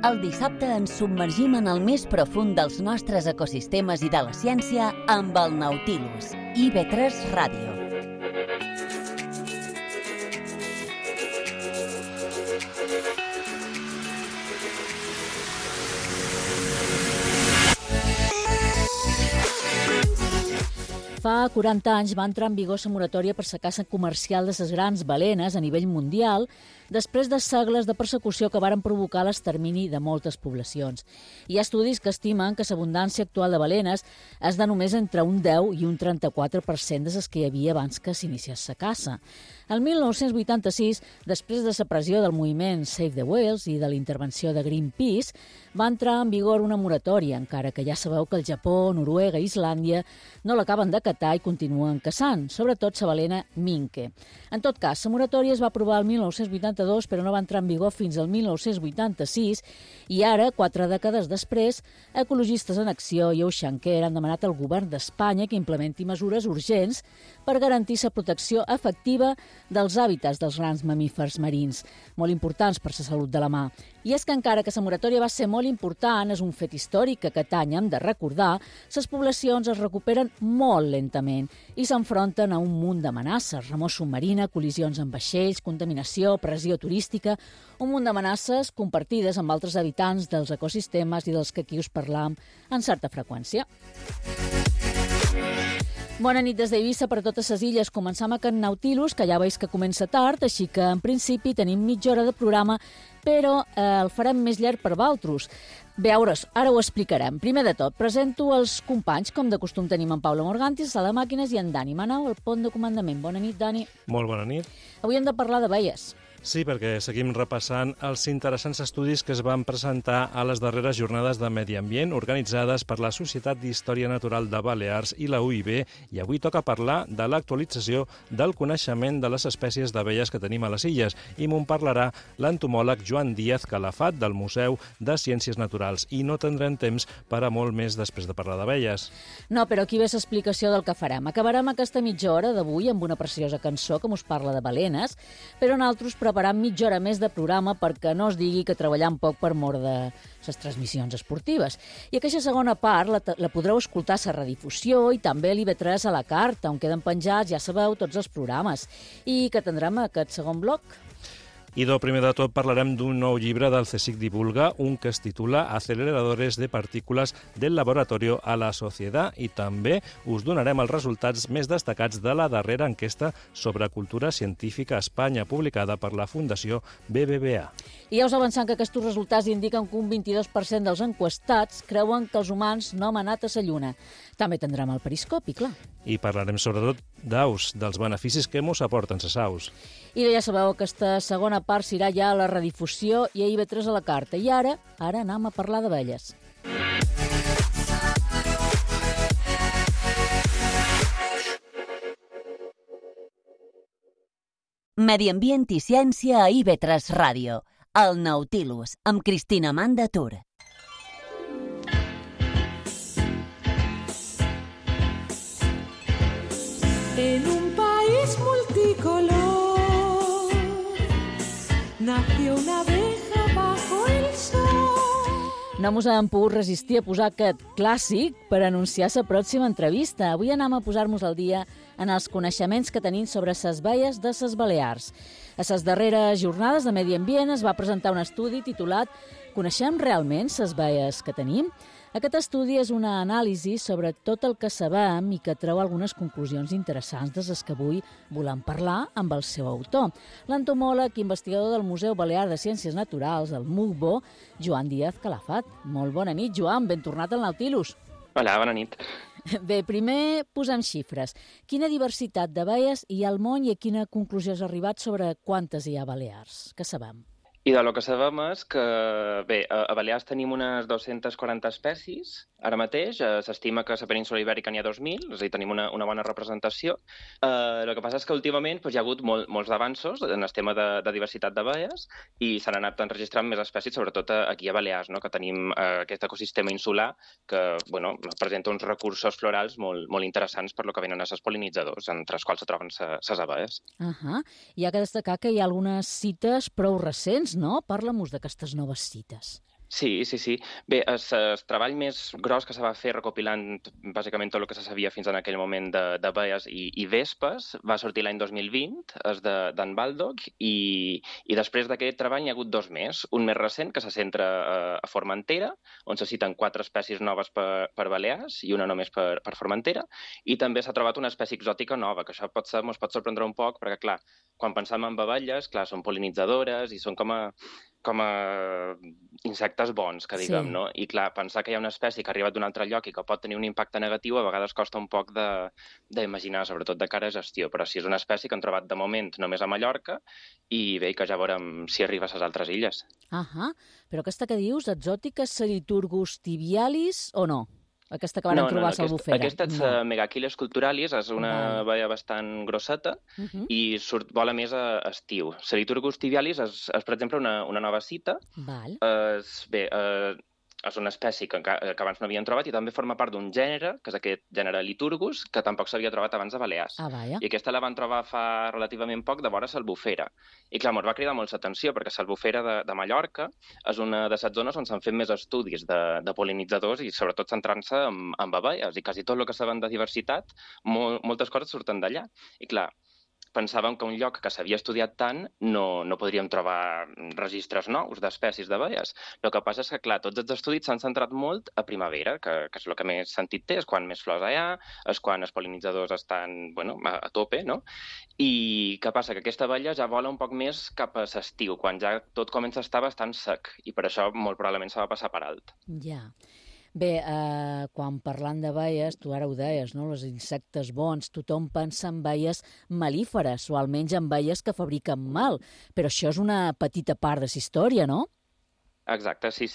El dissabte ens submergim en el més profund dels nostres ecosistemes i de la ciència amb el Nautilus, IB3 Ràdio. Fa 40 anys va entrar en vigor la moratòria per la caça comercial de les grans balenes a nivell mundial després de segles de persecució que varen provocar l'extermini de moltes poblacions. Hi ha estudis que estimen que l'abundància actual de balenes és de només entre un 10 i un 34% de les que hi havia abans que s'iniciés la caça. El 1986, després de la pressió del moviment Save the Whales i de la intervenció de Greenpeace, va entrar en vigor una moratòria, encara que ja sabeu que el Japó, Noruega i Islàndia no l'acaben d'acatar i continuen caçant, sobretot la balena minke. En tot cas, la moratòria es va aprovar el 1982, però no va entrar en vigor fins al 1986, i ara, 4 dècades després, ecologistes en acció i Oceancare han demanat al govern d'Espanya que implementi mesures urgents per garantir la protecció efectiva dels hàbitats dels grans mamífers marins, molt importants per la salut de la mà. I és que encara que la moratòria va ser molt important, és un fet històric que aquest any hem de recordar, les poblacions es recuperen molt lentament i s'enfronten a un munt d'amenaces, remor submarina, col·lisions amb vaixells, contaminació, pressió turística, un munt d'amenaces compartides amb altres habitants dels ecosistemes i dels que aquí us parlam en certa freqüència. Bona nit des d'Eivissa per a totes les illes. Començam aquest Nautilus, que ja veus que comença tard, així que en principi tenim mitja hora de programa, però el farem més llarg per vosaltres. Veures, ara ho explicarem. Primer de tot, presento els companys, com de costum tenim en Paula Morgantis, a la màquines, i en Dani Manau, al pont de comandament. Bona nit, Dani. Molt bona nit. Avui hem de parlar de baies. Sí, perquè seguim repassant els interessants estudis que es van presentar a les darreres jornades de Medi Ambient organitzades per la Societat d'Història Natural de Balears i la UIB, i avui toca parlar de l'actualització del coneixement de les espècies d'abelles que tenim a les illes, i m'ho parlarà l'entomòleg Joan Díaz Calafat del Museu de Ciències Naturals, i no tindrem temps per a molt més després de parlar d'abelles. No, però aquí ve l'explicació del que farem. Acabarem aquesta mitja hora d'avui amb una preciosa cançó que us parla de balenes, però nosaltres preparam mitja hora més de programa perquè no es digui que treballem poc per mort de les transmissions esportives. I aquesta segona part la podreu escoltar a la redifusió i també a l'IB3 a la carta, on queden penjats, ja sabeu, tots els programes. I que tindrem aquest segon bloc. I primer de tot parlarem d'un nou llibre del CSIC Divulga, un que es titula Aceleradores de partícules del laboratorio a la sociedad, i també us donarem els resultats més destacats de la darrera enquesta sobre cultura científica a Espanya, publicada per la Fundació BBVA. I ja us avancem que aquests resultats indiquen que un 22% dels enquestats creuen que els humans no hem anat a la Lluna. També tindrem el periscopi, clar. I parlarem sobretot d'aus, dels beneficis que mos aporten les aus. I ja sabeu, aquesta segona part serà ja a la redifusió i a IB3 a la carta. I ara anem a parlar d'abelles. Medi Ambient i Ciència a IB3 Ràdio. El Nautilus, amb Cristina Amanda Tur. En un país multicolor nació una abeja bajo el sol. No mos hem pogut resistir a posar aquest clàssic per anunciar la pròxima entrevista. Avui anem a posar-nos al dia en els coneixements que tenim sobre les baies de les Balears. A les darreres jornades de Medi Ambient es va presentar un estudi titulat «Coneixem realment les baies que tenim?». Aquest estudi és una anàlisi sobre tot el que sabem i que treu algunes conclusions interessants de les que avui volem parlar amb el seu autor, l'entomòleg i investigador del Museu Balear de Ciències Naturals, el MUCBO, Joan Díaz Calafat. Molt bona nit, Joan, ben tornat al Nautilus. Hola, bona nit. Bé, primer posem xifres. Quina diversitat de baies hi ha al món i a quina conclusió has arribat sobre quantes hi ha a Balears? Què sabem? I del que sabem és que, bé, a Balears tenim unes 240 espècies. Ara mateix s'estima que a la península ibèrica n'hi ha 2.000, és a dir, tenim una bona representació. El que passa és que últimament hi ha hagut molts avanços en el tema de diversitat de baies i s'han anat enregistrant més espècies, sobretot aquí a Balears, no? Que tenim aquest ecosistema insular que presenta uns recursos florals molt interessants per lo que venen a els pol·linitzadors, entre els quals se troben les abelles. Hi ha que destacar que hi ha algunes cites prou recents, no? Parla-mos d'aquestes noves cites. Sí, sí, sí. Bé, el treball més gros que se va fer recopilant bàsicament tot el que se sabia fins en aquell moment d'abelles i vespes va sortir l'any 2020, és d'en Baldock, i després d'aquest treball n'hi ha hagut dos més. Un més recent, que se centra a Formentera, on se citen 4 espècies noves per Balears i una només per Formentera, i també s'ha trobat una espècie exòtica nova, que això ens pot sorprendre un poc, perquè, clar, quan pensam en abelles, clar, són pol·linitzadores i són com a insectes bons, que diguem, Sí. no? I clar, pensar que hi ha una espècie que ha arribat d'un altre lloc i que pot tenir un impacte negatiu a vegades costa un poc d'imaginar, sobretot de cara a gestió, però sí és una espècie que han trobat de moment només a Mallorca i bé, que ja veurem si arriba a les altres illes. Però aquesta que dius, exòtica, Seriturgus tibialis o no? Aquesta que van trobar a Albufera? Aquesta és Megachilles culturalis, és una baia bastant grosseta i vola més a estiu. Seriturgus tibialis és per exemple, una nova cita. Val. És una espècie que abans no havien trobat i també forma part d'un gènere, que és aquest gènere Liturgus, que tampoc s'havia trobat abans a Balears. Vaja. I aquesta la van trobar fa relativament poc de vora l'Albufera. I clar, ens va cridar molt l'atenció, perquè l'Albufera de Mallorca és una de les zones on s'han fet més estudis de pol·linitzadors i sobretot centrant-se en abelles. I quasi tot el que saben de diversitat, moltes coses surten d'allà. I clar, pensàvem que un lloc que s'havia estudiat tant no podríem trobar registres nous d'espècies d'abelles. El que passa és que, clar, tots els estudis s'han centrat molt a primavera, que és el que més sentit té, és quan més flors hi ha, és quan els pol·linitzadors estan a tope, no? I què passa? Que aquesta abella ja vola un poc més cap a l'estiu, quan ja tot comença a estar bastant sec, i per això molt probablement se va passar per alt. Ja. Bé, quan parlant de baies, tu ara ho deies, no? Els insectes bons, tothom pensa en baies mel·líferes, o almenys en baies que fabriquen mal, però això és una petita part de la història, no? Exacte, sí.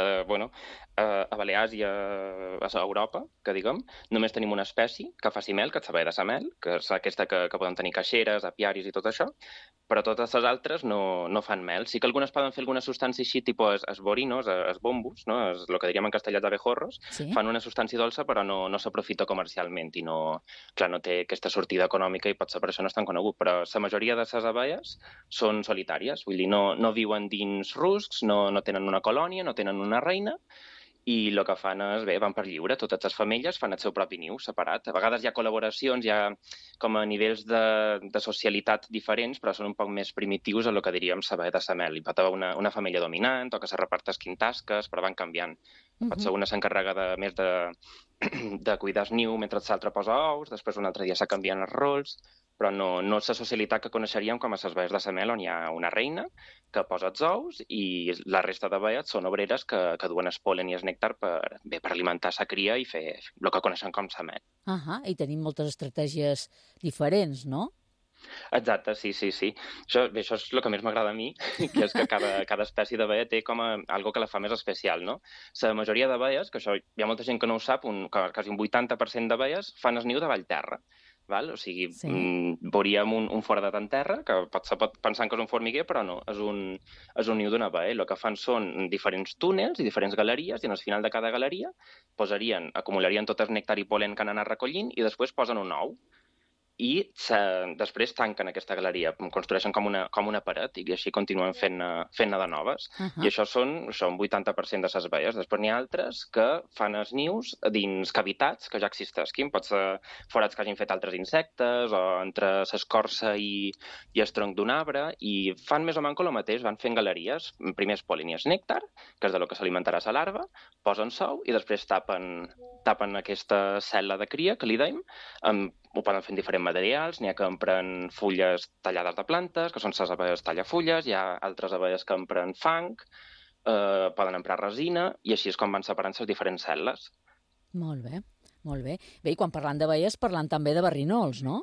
A Balears i a Europa, que diguem, només tenim una espècie que faci mel, que és la baia de sa mel, que és aquesta que poden tenir caixeres, apiaris i tot això, però totes les altres no fan mel. Sí que algunes poden fer alguna substància així, tipus esborinos, esbombus, no? El que diríem en castellà de abejorros, Sí. fan una substància dolça però no s'aprofita comercialment i no té aquesta sortida econòmica i potser per això no és tan conegut, però la majoria de les abelles són solitàries, vull dir, no viuen dins ruscs, no tenen una colònia, no tenen una reina, i el que fan és, van per lliure. Totes les femelles fan el seu propi niu separat. A vegades hi ha col·laboracions, hi ha com a nivells de socialitat diferents, però són un poc més primitius a el que diríem la baia de sa mel. Hi pot haver una família dominant o que se reparteixin tasques, però van canviant. Pot ser una s'encarrega més de cuidar el niu mentre l'altre posa ous, després un altre dia se canvien els rols, però no és la socialitat que coneixeríem com a les baies de sa mel, on hi ha una reina que posa els ous i la resta de baies són obreres que duen el polen i el nèctar per alimentar sa cria i fer el que coneixen com sa mel. I tenim moltes estratègies diferents, no? Exacte, sí. Això és el que més m'agrada a mi, que és que cada espècie de baia té com algo que la fa més especial, no? La majoria de baies, que això hi ha molta gent que no ho sap, quasi un 80% de baies fan el niu davall terra. Val? O sigui, veuríem un foradat en terra, que pot pensar que és un formiguer, però no, és un niu d'una baia. El que fan són diferents túnels i diferents galeries, i al final de cada galeria acumularien tot el nèctar i polen que han anat recollint i després posen un ou. I després tanquen aquesta galeria, construeixen com una paret i així continuen fent-ne de noves. I això són un 80% de les baies. Després n'hi ha altres que fan els nius dins cavitats que ja existeixin. Pot ser forats que hagin fet altres insectes o entre l'escorça i el tronc d'un arbre, i fan més o menys el mateix, van fent galeries. Primer es polen i el nèctar, que és de lo que s'alimentarà la larva, posen sou i després tapen aquesta cel·la de cria, que li dèiem, ho poden fer en diferents materials. N'hi ha que empren fulles tallades de plantes, que són les abelles tallafulles, hi ha altres abelles que empren fang, poden emprar resina, i així és com van separant les diferents cel·les. Molt bé. Bé, i quan parlant d'abelles, parlant també de barrinols, no?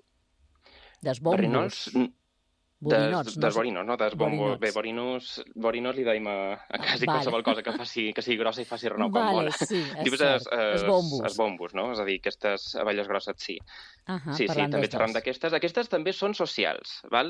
D'esbombos. Borinots, no? Bé, borinos li deim a quasi qualsevol cosa que sigui grossa i faci renou com vola. Sí, dius esbombos, no? És a dir, aquestes abelles grosses, sí. Sí, també xerram d'aquestes. Aquestes també són socials, val?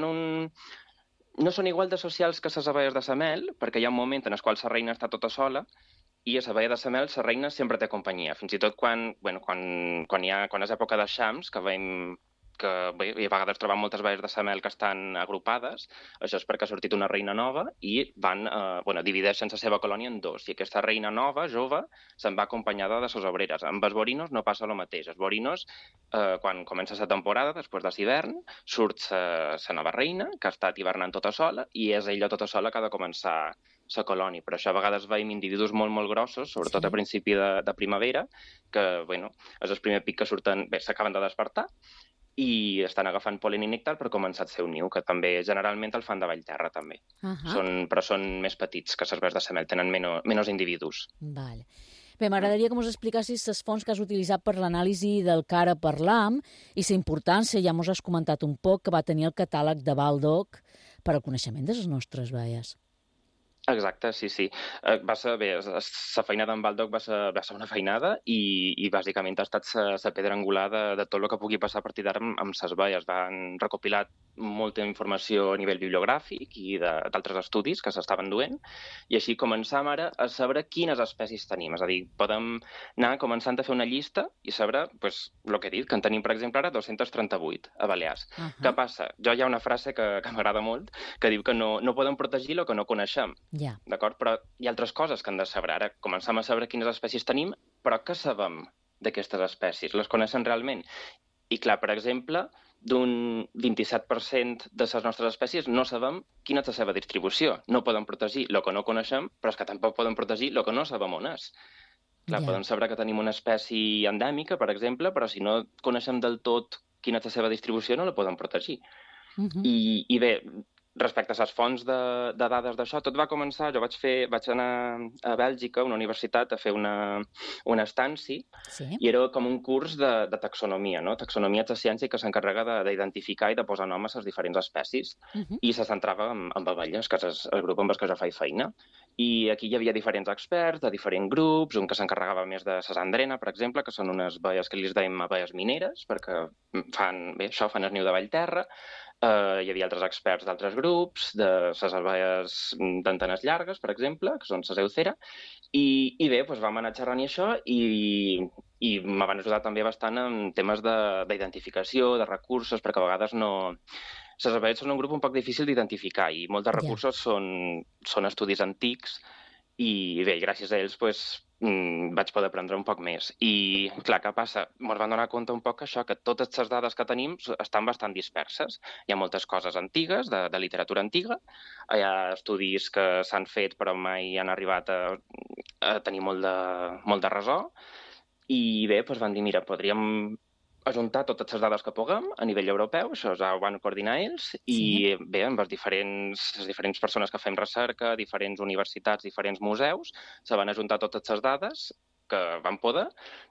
No són igual de socials que les abelles de sa mel, perquè hi ha un moment en el qual la reina està tota sola, i a la baia de sa mel la reina sempre té companyia. Fins i tot quan és època de xams, que veiem que bé, a vegades trobem moltes baies de Samel que estan agrupades. Això és perquè ha sortit una reina nova i divideixen la seva colònia en dos. I aquesta reina nova, jove, se'n va acompanyada de les obreres. Amb els borinos no passa el mateix. Els borinos, quan comença la temporada, després de l'hivern, surt la nova reina, que ha estat hivernant tota sola, i és ella tota sola que ha de començar la colònia. Per això a vegades veiem individus molt, molt grossos, sobretot a principi de primavera, que, és el primer pic que surten, s'acaben de despertar, i estan agafant pol·len i nèctar per començar el seu niu, que també generalment el fan de Vallterra, també. Però són més petits que les baies de Samel, tenen menys individus. Vale. Bé, m'agradaria que mos explicassis les fonts que has utilitzat per l'anàlisi del que ara parlam i la importància, ja mos has comentat un poc, que va tenir el catàleg de Baldock per al coneixement de les nostres baies. Exacte, sí. Va ser, la feinada amb Baldock va ser una feinada i bàsicament ha estat la pedra angular de tot el que pugui passar a partir d'ara amb les baies. Van recopilar molta informació a nivell bibliogràfic i d'altres estudis que s'estaven duent, i així començam ara a saber quines espècies tenim. És a dir, podem anar començant a fer una llista i saber, el que he dit, que en tenim, per exemple, ara 238 a Balears. Què passa? Hi ha una frase que m'agrada molt, que diu que no podem protegir el que no coneixem. D'acord? Però hi ha altres coses que han de saber. Ara començam a saber quines espècies tenim, però què sabem d'aquestes espècies? Les coneixen realment? I clar, per exemple, d'un 27% de les nostres espècies no sabem quina és la seva distribució. No podem protegir el que no coneixem, però és que tampoc podem protegir el que no sabem on és. Clar, podem saber que tenim una espècie endèmica, per exemple, però si no coneixem del tot quina és la seva distribució, no la podem protegir. I bé, respecte a les fonts de dades d'això, tot va començar, vaig anar a Bèlgica, a una universitat, a fer una estància, i era com un curs de taxonomia, no? Taxonomia és la ciència que s'encarrega d'identificar i de posar nom a les diferents espècies, i se centrava en abelles, que és el grup amb el que jo faig feina. I aquí hi havia diferents experts de diferents grups, un que s'encarregava més de la sandrena, per exemple, que són unes baies que li dèiem abelles mineres, perquè fan el niu de Vallterra. Hi havia altres experts d'altres grups, de les abelles d'antenes llargues, per exemple, que són les eucera, i bé, vam anar xerrant i això, i me van ajudar també bastant en temes d'identificació, de recursos, perquè a vegades no... Les abelles són un grup un poc difícil d'identificar i molts dels recursos són estudis antics, i bé, gràcies a ells vaig poder aprendre un poc més. I, clar, què passa? Ens vam donar compte un poc que totes les dades que tenim estan bastant disperses. Hi ha moltes coses antigues, de literatura antiga, hi ha estudis que s'han fet però mai han arribat a tenir molt de ressò, i bé, vam dir, mira, podríem ajuntar totes les dades que puguem a nivell europeu, això ja ho van coordinar ells, i bé, amb les diferents persones que fem recerca, diferents universitats, diferents museus, se van ajuntar totes les dades que van poder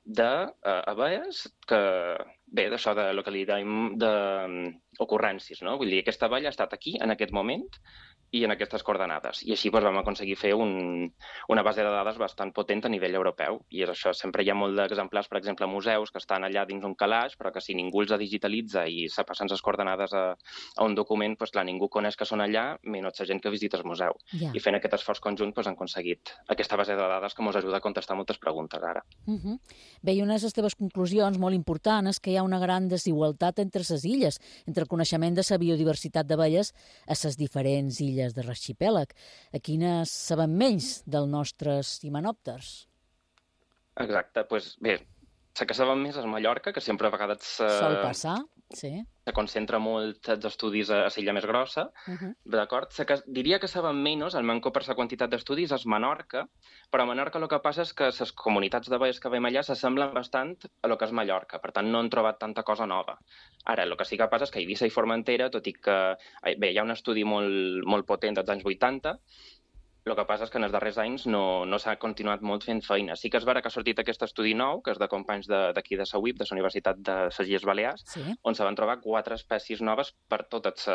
d'abelles que, bé, d'això de lo que li dèiem d'ocurrències, no? Vull dir, aquesta abella ha estat aquí, en aquest moment, i en aquestes coordenades. I així vam aconseguir fer una base de dades bastant potent a nivell europeu. I és això, sempre hi ha molt d'exemplars, per exemple, a museus que estan allà dins un calaix, però que si ningú els digitalitza i se passen les coordenades a un document, clar, ningú coneix que són allà, menys la gent que visita el museu. I fent aquest esforç conjunt han aconseguit aquesta base de dades que ens ajuda a contestar moltes preguntes ara. Bé, i una de les teves conclusions molt important és que hi ha una gran desigualtat entre les illes, entre el coneixement de la biodiversitat d'abelles a les diferents illes de l'arxipèlag. A quines sabem menys dels nostres himenòpters? Exacte, doncs bé, la que sabem més és Mallorca, que sempre a vegades sol passar, sí. Se concentra molt els estudis a l'illa més grossa, d'acord? Diria que sabem menys, el manco per la quantitat d'estudis, és Menorca, però a Menorca el que passa és que les comunitats d'abelles que veiem allà s'assemblen bastant a lo que és Mallorca, per tant no han trobat tanta cosa nova. Ara, el que sí que passa és que Eivissa i Formentera, tot i que bé, hi ha un estudi molt potent dels anys 80, el que passa és que en els darrers anys no s'ha continuat molt fent feina. Sí que és vera que ha sortit aquest estudi nou, que és de companys d'aquí de la UIB, de la Universitat de les Illes Balears, on se van trobar 4 espècies noves per totes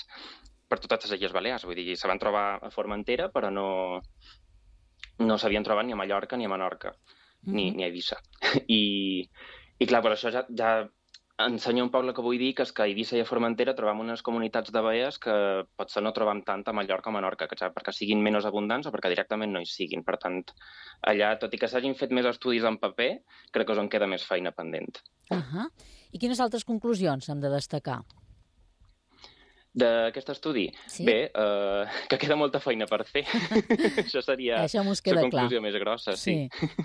les Illes Balears. Vull dir, se van trobar a Formentera, però no s'havien trobat ni a Mallorca ni a Menorca, ni a Eivissa. I clar, per això ja ensenya un poc el que vull dir, que és que a Eivissa i a Formentera trobam unes comunitats d'abelles que potser no trobam tant a Mallorca o Menorca, perquè siguin menys abundants o perquè directament no hi siguin. Per tant, allà, tot i que s'hagin fet més estudis en paper, crec que és on queda més feina pendent. I quines altres conclusions hem de destacar? D'aquest estudi? Sí? Bé, que queda molta feina per fer. Això seria la conclusió més grossa, sí.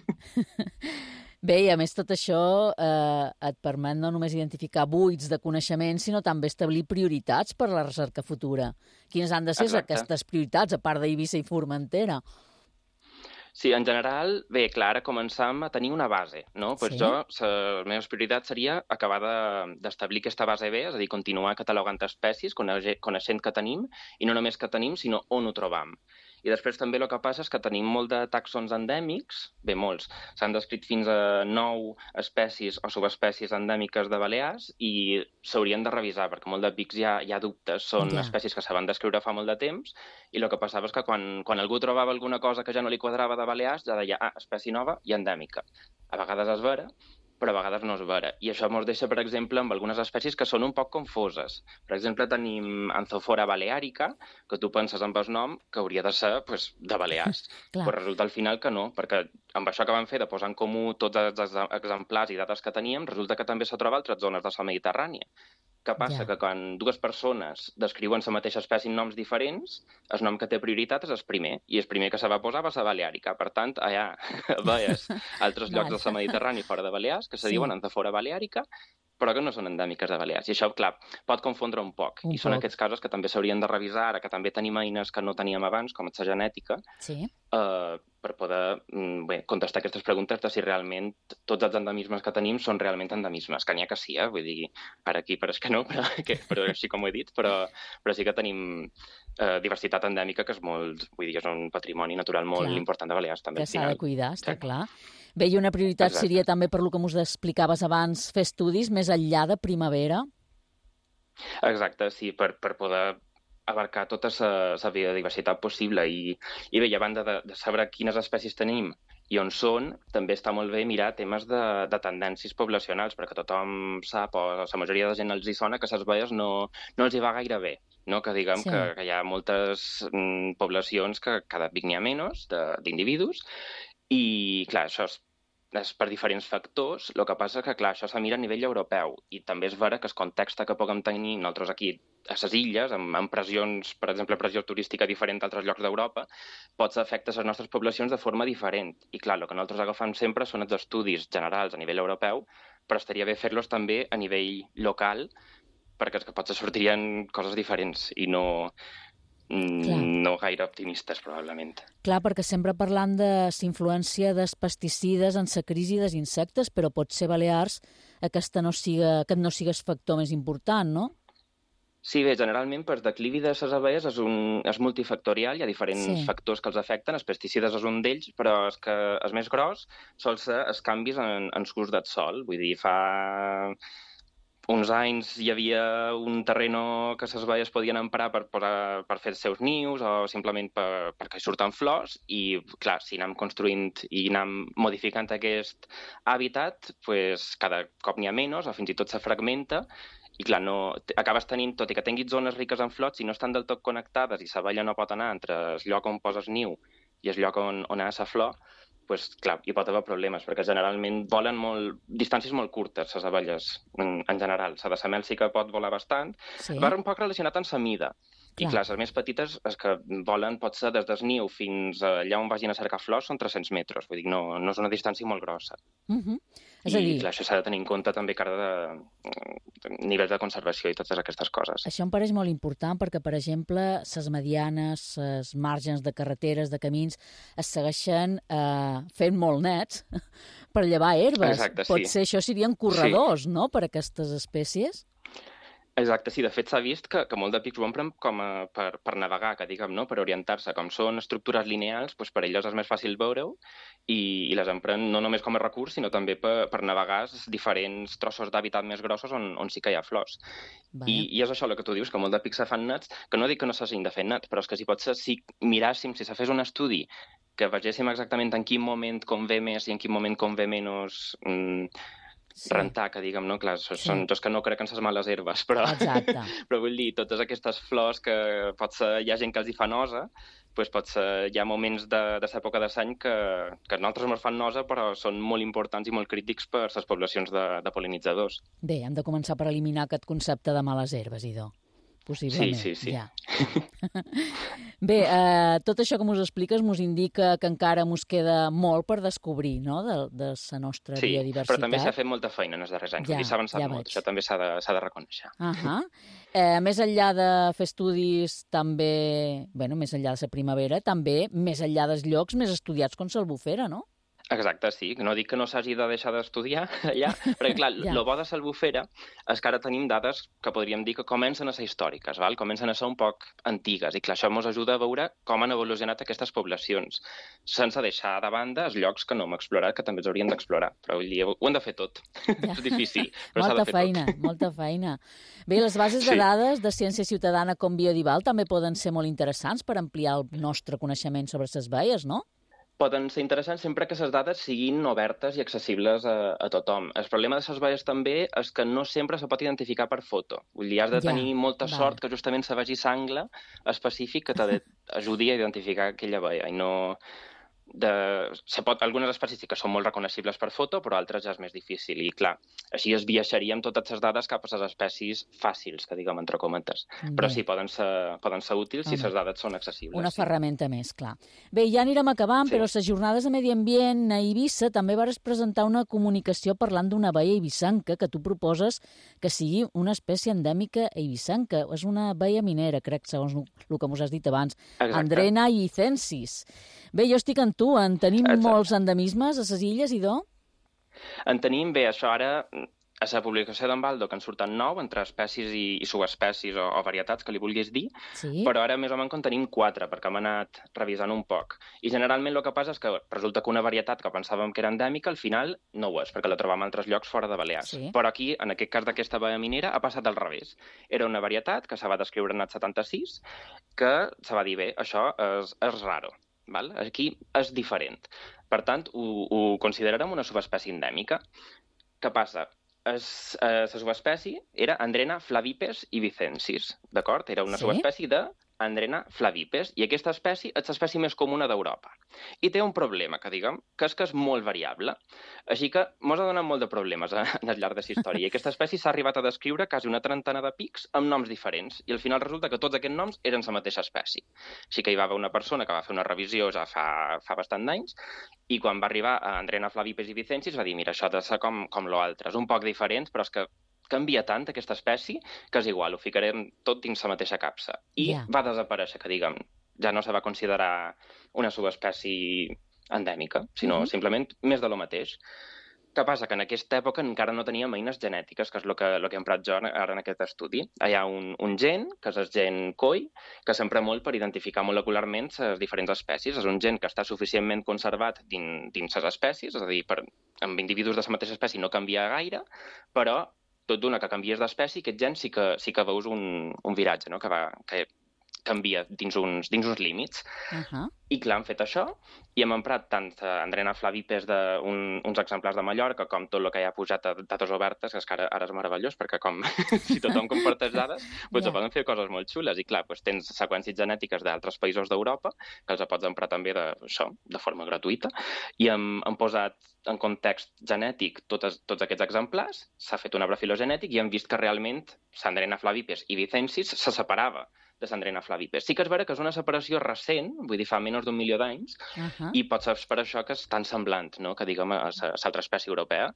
Bé, i a més tot això et permet no només identificar buits de coneixement, sinó també establir prioritats per a la recerca futura. Quines han de ser aquestes prioritats, a part d'Eivissa i Formentera? Sí, en general, bé, clar, ara començam a tenir una base, no? Pues jo, la meva prioritat seria acabar d'establir aquesta base bé, és a dir, continuar catalogant espècies, coneixent que tenim, i no només que tenim, sinó on ho trobam. I després també el que passa és que tenim molt de tàxons endèmics, bé, molts, s'han descrit fins a 9 espècies o subespècies endèmiques de Balears i s'haurien de revisar, perquè molt de pics hi ha dubtes, són espècies que se van descriure fa molt de temps i el que passava és que quan algú trobava alguna cosa que ja no li quadrava de Balears, ja deia, espècie nova i endèmica. A vegades és vera, però a vegades no és vera. I això ens deixa, per exemple, amb algunes espècies que són un poc confoses. Per exemple, tenim Anthophoria balearica, que tu penses amb el nom que hauria de ser de Balears. Però resulta al final que no, perquè amb això que vam fer de posar en comú tots els exemplars i dates que teníem, resulta que també se troba a altres zones de la Mediterrània. Què passa? Que quan dues persones descriuen la mateixa espècie en noms diferents, el nom que té prioritat és el primer, i el primer que se va posar va ser baleàrica. Per tant, allà veies altres llocs de la Mediterrània fora de Balears que se diuen Anthophoria balearica, però que no són endèmiques de Balears. I això, clar, pot confondre un poc. I són aquests casos que també s'haurien de revisar, ara que també tenim eines que no teníem abans, com la genètica, per poder contestar aquestes preguntes de si realment tots els endemismes que tenim són realment endemismes. Que n'hi ha que sí, vull dir, ara aquí pareix que no, però així com ho he dit, però sí que tenim diversitat endèmica, que és molt, vull dir, és un patrimoni natural molt important de Balears, també. Que s'ha de cuidar, està clar. Bé, i una prioritat seria també, per lo que ens explicaves abans, fer estudis més enllà de primavera? Exacte, sí, per poder abarcar tota la biodiversitat possible. I bé, i a banda de saber quines espècies tenim i on són, també està molt bé mirar temes de tendències poblacionals, perquè tothom sap, o la majoria de gent els hi sona, que les baies no els hi va gaire bé. No? Que diguem que hi ha moltes poblacions que cada pic n'hi ha menys d'individus, i clar, això és per diferents factors. El que passa és que, clar, això s'ha mirat a nivell europeu, i també és vera que el context que puguem tenir nosaltres aquí a les illes, amb pressions, per exemple, pressió turística diferent d'altres llocs d'Europa, pot afectar les nostres poblacions de forma diferent. I clar, el que nosaltres agafem sempre són els estudis generals a nivell europeu, però estaria bé fer-los també a nivell local, perquè és que potser sortirien coses diferents i no gaire optimistes, probablement. Clar, perquè sempre parlant de la influència dels pesticides en la crisi dels insectes, però potser Balears aquest no siga el factor més important, no? Sí, bé, generalment per declivi de les abelles és multifactorial, hi ha diferents factors que els afecten, els pesticides és un d'ells, però és que el més gros sol ser els canvis en el curs del sol. Vull dir, fa uns anys hi havia un terreno que les abelles podien emprar per fer els seus nius o simplement perquè surten flors, i clar, si anem construint i anem modificant aquest hàbitat, cada cop n'hi ha menys o fins i tot se fragmenta. I clar, acabes tenint, tot i que tinguis zones riques en flors, si no estan del tot connectades i l'abella no pot anar entre el lloc on poses niu i el lloc on ha la flor, clar, hi pot haver problemes, perquè generalment volen distàncies molt curtes, les abelles, en general. La de la mel sí que pot volar bastant. Va un poc relacionat amb la mida. I clar, les més petites, les que volen, pot ser des del niu fins allà on vagin a cercar flors, són 300 metres. Vull dir, no és una distància molt grossa. I clar, això s'ha de tenir en compte també cara de nivells de conservació i totes aquestes coses. Això em pareix molt important perquè, per exemple, les medianes, els marges de carreteres, de camins, es segueixen fent molt nets per llevar herbes. Exacte, Potser això serien corredors, no?, per a aquestes espècies? Exacte, sí. De fet, s'ha vist que molt de pics ho empren com per navegar, que diguem, no? Per orientar-se. Com són estructures lineals, per elles és més fàcil veure-ho i les empren no només com a recurs, sinó també per navegar els diferents trossos d'hàbitat més grossos on sí que hi ha flors. I és això el que tu dius, que molt de pics se fan nets, que no dic que no s'hagin de fer nets, però és que si potser si miràssim, si se fes un estudi que vegéssim exactament en quin moment convé més i en quin moment convé menys rentar, que diguem, no? Clar, són jo que no crec en les males herbes, però vull dir, totes aquestes flors que potser hi ha gent que els hi fa nosa, hi ha moments de l'època de l'any que a nosaltres ens fan nosa, però són molt importants i molt crítics per les poblacions de pol·linitzadors. Bé, hem de començar per eliminar aquest concepte de males herbes, idò. Possiblement. Sí. Ja. Bé, tot això que mos expliques mos indica que encara mos queda molt per descobrir, no?, de la nostra biodiversitat. Sí, però també s'ha fet molta feina en els darrers anys, s'ha avançat molt, això també s'ha de reconèixer. Més enllà de fer estudis també, més enllà de la primavera, també més enllà dels llocs més estudiats com l'Albufera, no? Exacte, sí. No dic que no s'hagi de deixar d'estudiar allà, perquè, clar, el bo de l'Albufera és que ara tenim dades que podríem dir que comencen a ser històriques, comencen a ser un poc antigues, i clar, això ens ajuda a veure com han evolucionat aquestes poblacions, sense deixar de banda els llocs que no hem explorat, que també els hauríem d'explorar. Però vull dir, ho hem de fer tot. És difícil, però s'ha de fer tot. Molta feina. Bé, les bases de dades de ciència ciutadana com Biodival també poden ser molt interessants per ampliar el nostre coneixement sobre les baies, no? Poden ser interessants sempre que les dades siguin obertes i accessibles a tothom. El problema de les baies també és que no sempre se pot identificar per foto. Vull dir, has de tenir molta sort que justament se vegi l'angle específic que t'ajudi a identificar aquella baia i no... Algunes espècies sí que són molt reconeixibles per foto, però altres ja és més difícil. I, clar, així es viaixaríem totes les dades cap a les espècies fàcils, que diguem entre cometes. Però sí, poden ser útils si les dades són accessibles. Una ferramenta més, clar. Bé, ja anirem acabant, però a les jornades de medi ambient a Eivissa també vas presentar una comunicació parlant d'una baia eivissenca que tu proposes que sigui una espècie endèmica eivissenca. És una baia minera, crec, segons el que mos has dit abans. Exacte. Andrena eivissensis. Bé, jo estic amb tu. En tenim molts endemismes a les illes, idò? En tenim, bé, això ara, a la publicació d'en Baldo, que en surten 9, entre espècies i subespècies o varietats, que li vulguis dir, però ara més o menys en tenim 4, perquè hem anat revisant un poc. I generalment el que passa és que resulta que una varietat que pensàvem que era endèmica, al final no ho és, perquè la trobam en altres llocs fora de Balears. Però aquí, en aquest cas d'aquesta baia minera, ha passat al revés. Era una varietat que se va descriure en el 76, que se va dir, bé, això és raro. Aquí és diferent. Per tant, ho considerarem una subespècie endèmica. Què passa? La subespècie era Andrena flavipes eivissensis, d'acord? Era una subespècie de Andrena flavipes, i aquesta espècie és l'espècie més comuna d'Europa. I té un problema, que diguem, que és molt variable. Així que mos ha donat molt de problemes al llarg de la història. I aquesta espècie s'ha arribat a descriure quasi una trentena de pics amb noms diferents. I al final resulta que tots aquests noms eren la mateixa espècie. Així que hi va haver una persona que va fer una revisió ja fa bastant d'anys, i quan va arribar a Andrena flavipes eivissensis va dir, mira, això ha de ser com l'altre. És un poc diferent, però és que canvia tant aquesta espècie que és igual, ho ficarem tot dins la mateixa capsa. I va desaparèixer, que diguem, ja no se va considerar una subespècie endèmica, sinó simplement més de lo mateix. Què passa? Que en aquesta època encara no teníem eines genètiques, que és el que he emprat jo ara en aquest estudi. Hi ha un gen, que és el gen COI, que s'empra molt per identificar molecularment les diferents espècies. És un gen que està suficientment conservat dins les espècies, és a dir, amb individus de la mateixa espècie no canvia gaire, però tot d'una que canvies d'espècie, aquest gen sí que veus un viratge, no? Que canvia dins uns límits. I clar, hem fet això i hem emprat tant Andrena flavipes d'uns exemplars de Mallorca com tot el que hi ha pujat a dades obertes, que és que ara és meravellós, perquè si tothom comparteix dades, se poden fer coses molt xules. I clar, tens seqüències genètiques d'altres països d'Europa, que els pots emprar també de forma gratuïta, i hem posat en context genètic tots aquests exemplars, s'ha fet un arbre filogenètic i hem vist que realment l'Andrena flavipes eivissensis se separava de l'Andrena flavipes. Sí que és vera que és una separació recent, vull dir, fa menys d'1 milió d'anys, i pot ser per això que és tan semblant, no?, que diguem a l'altra espècie europea.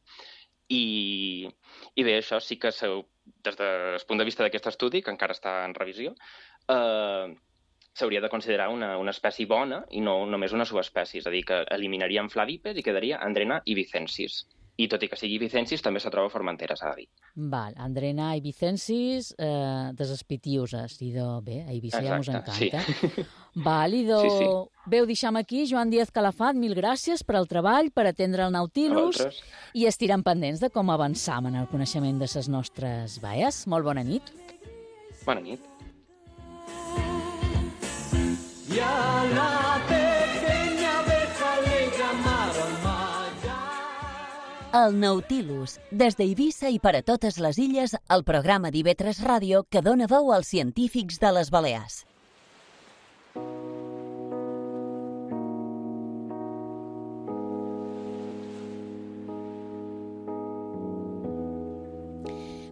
I bé, això sí que des del punt de vista d'aquest estudi, que encara està en revisió, s'hauria de considerar una espècie bona i no només una subespècie, és a dir, que eliminaríem flavipes i quedaria Andrena eivissensis. I tot i que sigui eivissensis, també se troba a Formentera, s'ha de dir. Val, Andrena eivissensis de les Pitiuses. Idò, bé, a Eivissa ja mos encanta. Sí. Val, idò... Sí. Bé, ho deixam aquí. Joan Díaz Calafat, mil gràcies per al treball, per atendre el Nautilus i estirem pendents de com avançam en el coneixement de les nostres baies. Molt bona nit. Bona nit. Y a la pequeña abeja le llamaron Maya. El Nautilus, des d'Eivissa i per a totes les illes, el programa d'IV3 Ràdio que dona veu als científics de les Balears.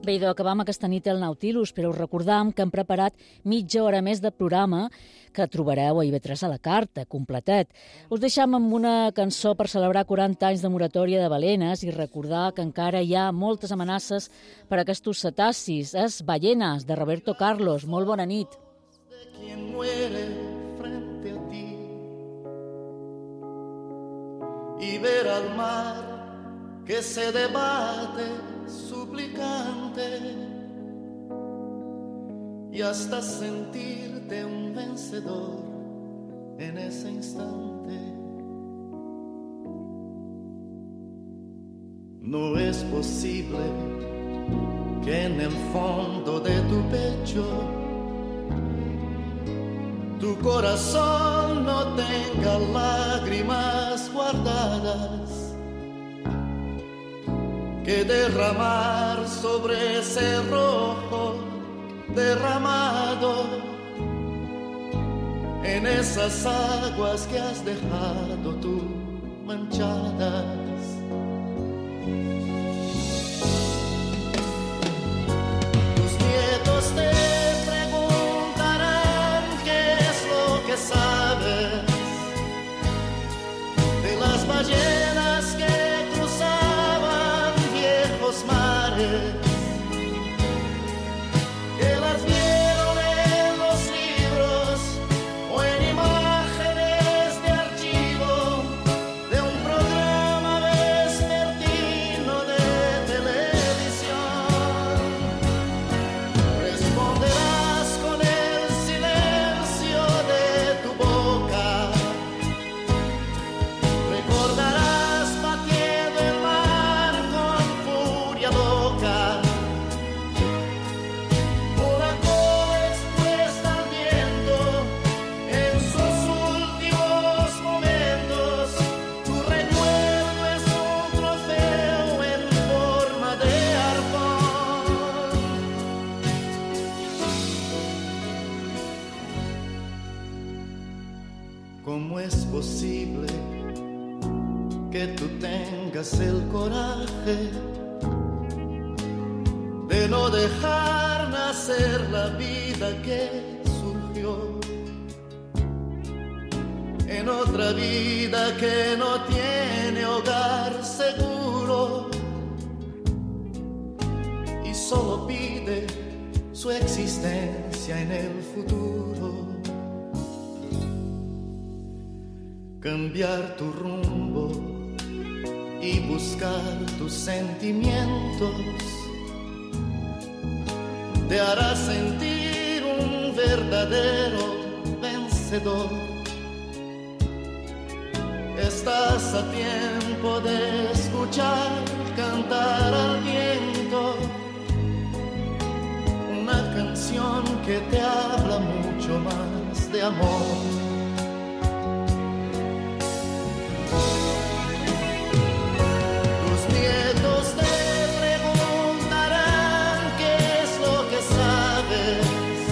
Bé, idò, acabam aquesta nit al Nautilus, però us recordam que hem preparat mitja hora més de programa que trobareu a IB3 a la carta, completet. Us deixam amb una cançó per celebrar 40 anys de moratòria de balenes i recordar que encara hi ha moltes amenaces per a aquests cetacis. És Ballenas, de Roberto Carlos. Molt bona nit. De quien muere frente a ti y ver al mar que se debate suplicante y hasta sentirte un vencedor en ese instante. No es posible que en el fondo de tu pecho tu corazón no tenga lágrimas guardadas que derramar sobre ese rojo derramado en esas aguas que has dejado tú manchadas. Tus nietos te preguntarán qué es lo que sabes de las ballenas que cruzaban viejos mares, que las vieron en los libros o en imágenes de archivo de un programa vespertino de televisión. Responderás con el silencio de tu boca, recordarás batiendo el mar con furia loca, una cola expuesta al viento en sus últimos momentos. Tu recuerdo es un trofeo en forma de arpón. ¿Cómo es posible que tú tengas el coraje de no dejar nacer la vida que surgió en otra vida que no tiene hogar seguro y solo pide su existencia en el futuro? Cambiar tu rumbo y buscar tus sentimientos te hará sentir un verdadero vencedor. Estás a tiempo de escuchar cantar al viento una canción que te habla mucho más de amor. Tus nietos te preguntarán qué es lo que sabes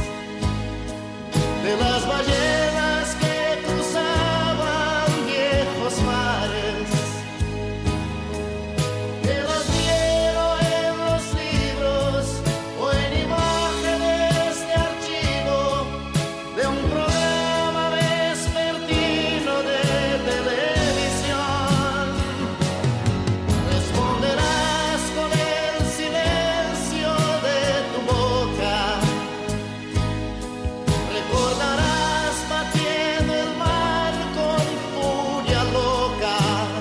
de las ballenas que cruzaban viejos mares, que las vieron en los libros o en imágenes de archivo de un programa vespertino de televisión. Responderás con el silencio de tu boca, recordarás batiendo el mar con furia loca,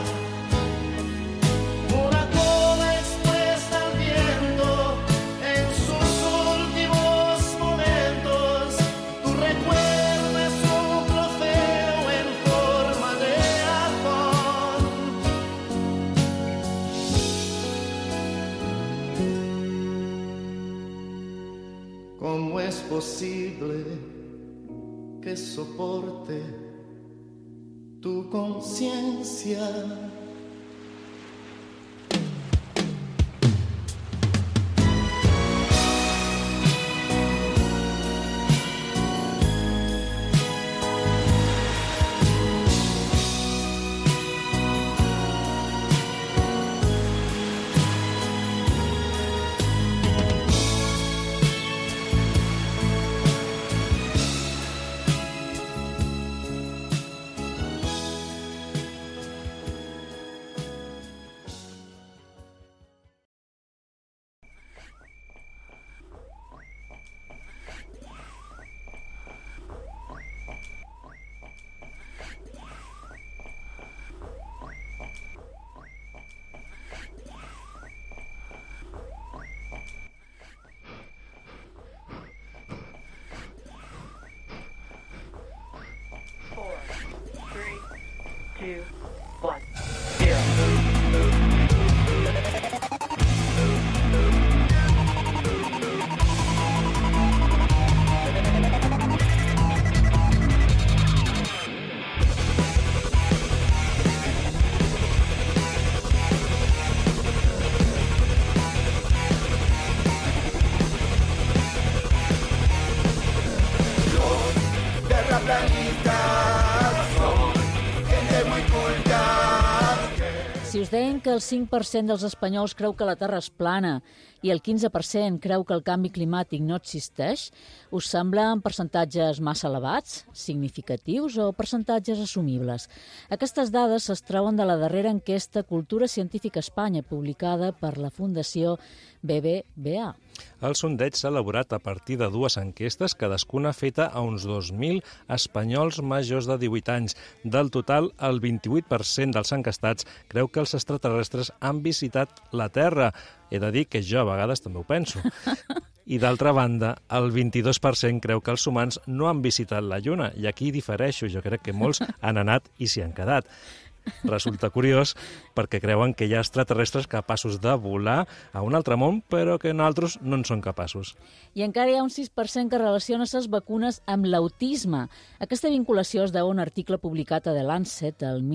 una cola expuesta al viento en sus últimos momentos. Tu recuerdo es un trofeo en forma de arpón. ¿Cómo es posible que soporte tu conciencia? 2, 1, 0. Si us deien que el 5% dels espanyols creu que la Terra és plana i el 15% creu que el canvi climàtic no existeix, us semblen percentatges massa elevats, significatius o percentatges assumibles? Aquestes dades s'extreuen de la darrera enquesta Cultura Científica Espanya, publicada per la Fundació BBVA. El sondeig s'ha elaborat a partir de 2 enquestes, cadascuna feta a uns 2.000 espanyols majors de 18 anys. Del total, el 28% dels enquestats creu que els extraterrestres han visitat la Terra. He de dir que jo a vegades també ho penso. I d'altra banda, el 22% creu que els humans no han visitat la Lluna. I aquí difereixo, jo crec que molts han anat i s'hi han quedat. Resulta curiós perquè creuen que hi ha extraterrestres capaços de volar a un altre món, però que nosaltres no en són capaços. I encara hi ha un 6% que relaciona les vacunes amb l'autisme. Aquesta vinculació es deu a un article publicat a The Lancet el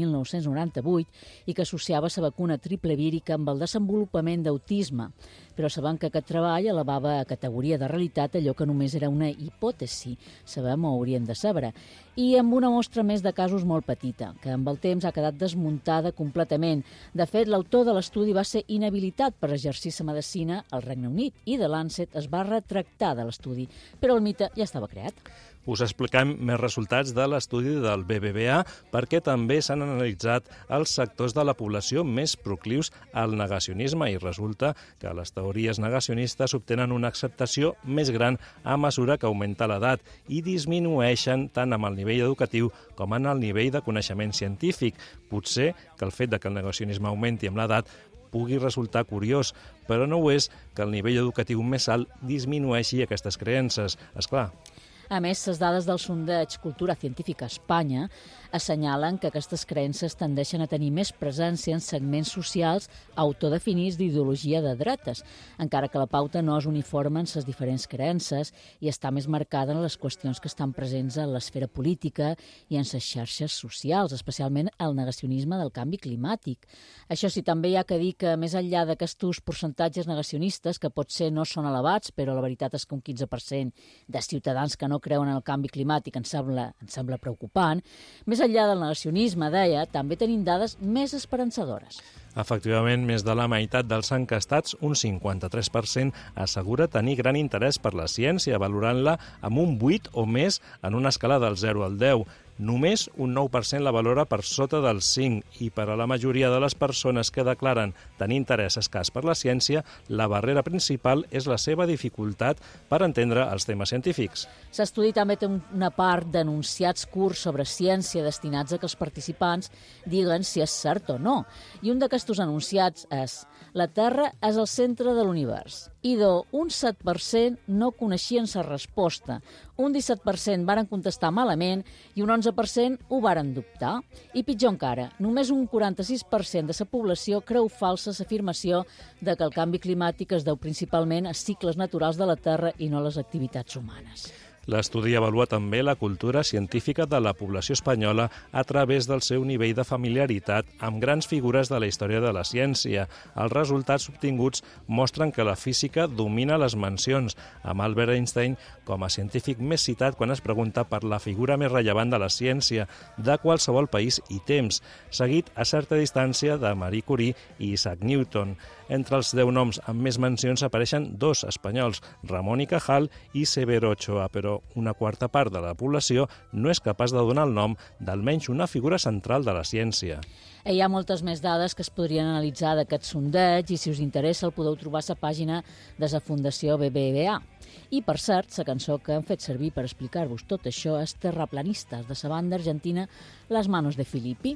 1998 i que associava la vacuna triple vírica amb el desenvolupament d'autisme. Però sabem que aquest treball elevava a categoria de realitat allò que només era una hipòtesi, sabem o hauríem de saber, i amb una mostra més de casos molt petita, que amb el temps ha quedat desmuntada completament. De fet, l'autor de l'estudi va ser inhabilitat per exercir la medicina al Regne Unit i The Lancet es va retractar de l'estudi, però el mite ja estava creat. Us expliquem més resultats de l'estudi del BBVA perquè també s'han analitzat els sectors de la població més proclius al negacionisme i resulta que les teories negacionistes obtenen una acceptació més gran a mesura que augmenta l'edat i disminueixen tant amb el nivell educatiu com en el nivell de coneixement científic. Potser que el fet de que el negacionisme augmenti amb l'edat pugui resultar curiós, però no ho és que el nivell educatiu més alt disminueixi aquestes creences. Esclar. A més, les dades del sondeig Cultura Científica Espanya assenyalen que aquestes creences tendeixen a tenir més presència en segments socials autodefinits d'ideologia de dretes, encara que la pauta no és uniforme en les diferents creences i està més marcada en les qüestions que estan presents en l'esfera política i en les xarxes socials, especialment el negacionisme del canvi climàtic. Això sí, també hi ha que dir que més enllà d'aquests percentatges negacionistes, que potser no són elevats, però la veritat és que un 15% de ciutadans que no creuen en el canvi climàtic ens sembla preocupant, més enllà del negacionisme, deia, també tenim dades més esperançadores. Efectivament, més de la meitat dels encastats, un 53%, assegura tenir gran interès per la ciència, valorant-la amb un 8 o més en una escala del 0 al 10. Només un 9% la valora per sota del 5 i per a la majoria de les persones que declaren tenir interès escàs per la ciència, la barrera principal és la seva dificultat per entendre els temes científics. L'estudi també té una part d'enunciats curts sobre ciència destinats a que els participants diguen si és cert o no. I un d'aquests enunciats és: la Terra és el centre de l'univers. Idò, un 7% no coneixien la resposta, un 17% varen contestar malament i un 11% ho varen dubtar. I pitjor encara, només un 46% de la població creu falsa l'afirmació de que el canvi climàtic es deu principalment a cicles naturals de la Terra i no a les activitats humanes. L'estudi avalua també la cultura científica de la població espanyola a través del seu nivell de familiaritat amb grans figures de la història de la ciència. Els resultats obtinguts mostren que la física domina les mencions, amb Albert Einstein com a científic més citat quan es pregunta per la figura més rellevant de la ciència de qualsevol país i temps, seguit a certa distància de Marie Curie i Isaac Newton. Entre els 10 noms amb més mencions apareixen 2 espanyols, Ramon y Cajal i Severo Ochoa, però una quarta part de la població no és capaç de donar el nom d'almenys una figura central de la ciència. Hi ha moltes més dades que es podrien analitzar d'aquest sondeig i si us interessa el podeu trobar a la pàgina de la Fundació BBVA. I, per cert, la cançó que hem fet servir per explicar-vos tot això és Terraplanistas, de la banda argentina Las Manos de Filippi.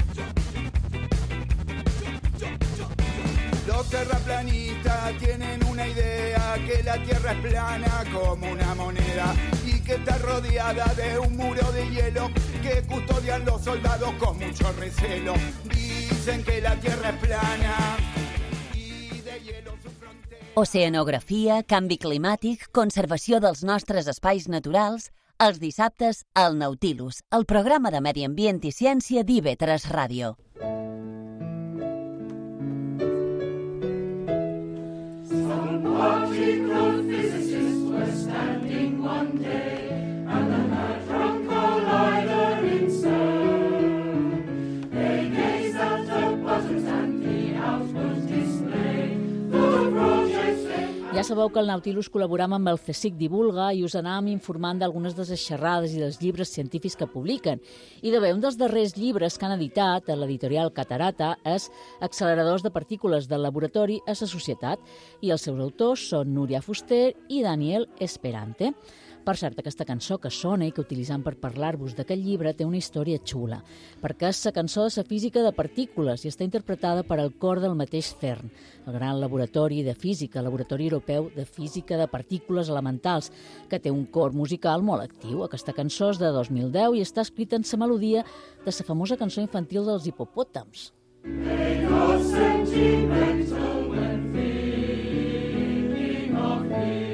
Los terraplanistas tienen una una idea que la Tierra es plana como una moneda y que está rodeada de un muro de hielo que custodian los soldados con mucho recelo. Dicen que la Tierra es plana y de hielo su frontera. Oceanografia, canvi climàtic, conservació dels nostres espais naturals, els dissabtes al Nautilus, el programa de Medi Ambient i Ciència d'IV3 Ràdio. Particle physicists were standing one day at the Hadron Collider in CERN. They gazed at the buttons and the output display. The projects Ja sabeu que el Nautilus col·laborem amb el CSIC Divulga i us anàvem informant d'algunes de les xerrades i dels llibres científics que publiquen. I de bé, un dels darrers llibres que han editat a l'editorial Catarata és Acceleradors de partícules del laboratori a la societat i els seus autors són Núria Fuster i Daniel Esperante. Per cert, aquesta cançó que sona i que utilitzam per parlar-vos d'aquest llibre té una història xula, perquè és la cançó de la física de partícules i està interpretada per el cor del mateix CERN, el gran laboratori de física, el Laboratori Europeu de Física de Partícules Elementals, que té un cor musical molt actiu. Aquesta cançó és de 2010 i està escrita en la melodia de la famosa cançó infantil dels hipopòtams. They got sentimental when thinking of me.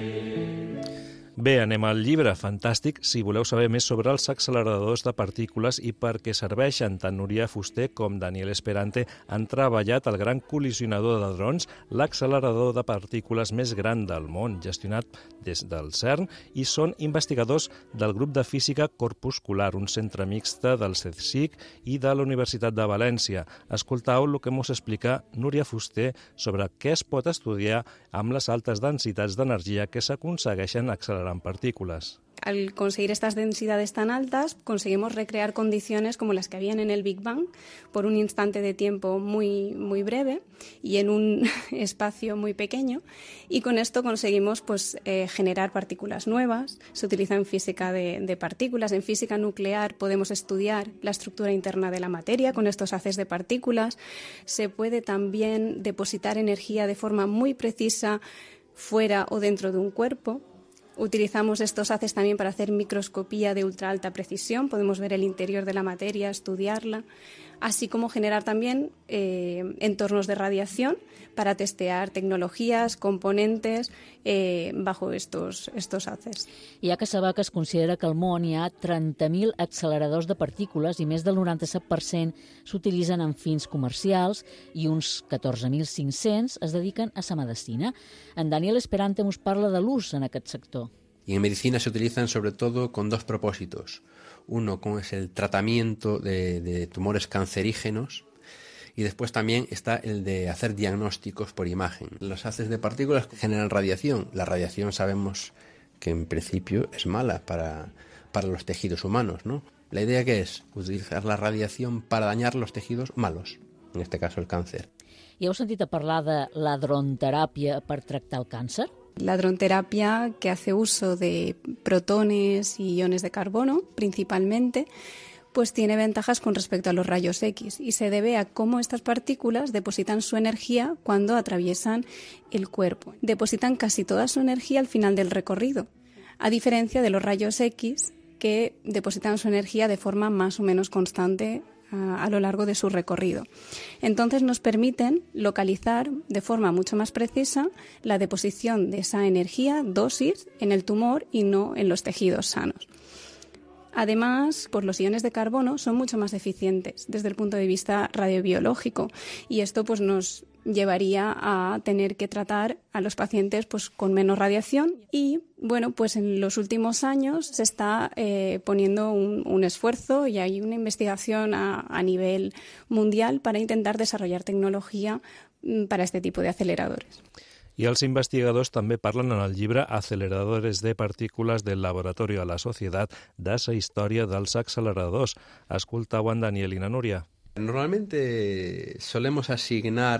Bé, anem al llibre. Fantàstic si voleu saber més sobre els acceleradors de partícules i per què serveixen. Tant Núria Fuster com Daniel Esperante han treballat al gran col·lisionador de drons, l'accelerador de partícules més gran del món, gestionat des del CERN, i són investigadors del grup de física corpuscular, un centre mixte del CSIC i de la Universitat de València. Escoltau el que ens explica Núria Fuster sobre què es pot estudiar amb les altes densitats d'energia que s'aconsegueixen accelerant partículas. Al conseguir estas densidades tan altas, conseguimos recrear condiciones como las que habían en el Big Bang por un instante de tiempo muy breve y en un espacio muy pequeño, y con esto conseguimos generar partículas nuevas. Se utiliza en física de partículas, en física nuclear podemos estudiar la estructura interna de la materia con estos haces de partículas. Se puede también depositar energía de forma muy precisa fuera o dentro de un cuerpo. Utilizamos estos haces también para hacer microscopía de ultra alta precisión, podemos ver el interior de la materia, estudiarla, así como generar también entornos de radiación para testear tecnologías, componentes bajo estos haces. Hi ha que saber que es considera que al món hi ha 30.000 acceleradors de partícules i més del 97% s'utilitzen en fins comercials i uns 14.500 es dediquen a la medicina. En Daniel Esperante ens parla de l'ús en aquest sector. Y en medicina se utilizan sobre todo con dos propósitos. Uno es el tratamiento de tumores cancerígenos, y después también está el de hacer diagnósticos por imagen. Los haces de partículas generan radiación. La radiación sabemos que en principio es mala para los tejidos humanos, ¿no? La idea que es utilizar la radiación para dañar los tejidos malos, en este caso el cáncer. I heu sentit a parlar de l'hadronteràpia per tractar el càncer? La hadronterapia, que hace uso de protones y iones de carbono principalmente, pues tiene ventajas con respecto a los rayos X y se debe a cómo estas partículas depositan su energía cuando atraviesan el cuerpo. Depositan casi toda su energía al final del recorrido, a diferencia de los rayos X, que depositan su energía de forma más o menos constante a lo largo de su recorrido. Entonces nos permiten localizar de forma mucho más precisa la deposición de esa energía, dosis, en el tumor y no en los tejidos sanos. Además, pues los iones de carbono son mucho más eficientes desde el punto de vista radiobiológico, y esto pues nos llevaría a tener que tratar a los pacientes pues con menos radiación. Y bueno, pues en los últimos años se está poniendo un esfuerzo y hay una investigación a nivel mundial para intentar desarrollar tecnología para este tipo de aceleradores. I els investigadors també parlen en el llibre Aceleradores de partícules del laboratorio a la sociedad de la història dels acceleradors. Escoltau en Daniel i na Núria. Normalmente solemos asignar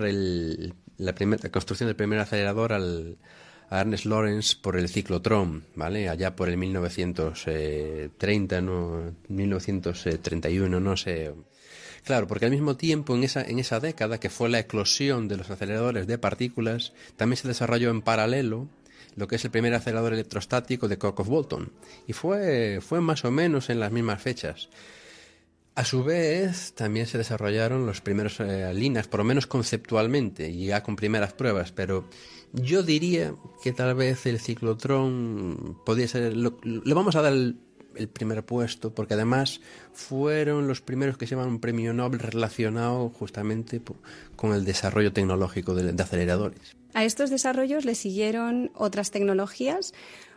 la construcción del primer acelerador a Ernest Lawrence por el ciclotrón, ¿vale? Allá por el 1930, 1931, no sé. Claro, porque al mismo tiempo, en esa década, que fue la eclosión de los aceleradores de partículas, también se desarrolló en paralelo lo que es el primer acelerador electrostático de Cockcroft-Bolton. Y fue más o menos en las mismas fechas. A su vez, también se desarrollaron los primeros LINACs, por lo menos conceptualmente, y ya con primeras pruebas, pero yo diría que tal vez el ciclotrón podría ser... Le vamos a dar el primer puesto, porque además fueron los primeros que se llaman un premio Nobel relacionado justamente con el desarrollo tecnológico de aceleradores. A estos desarrollos le siguieron otras tecnologías,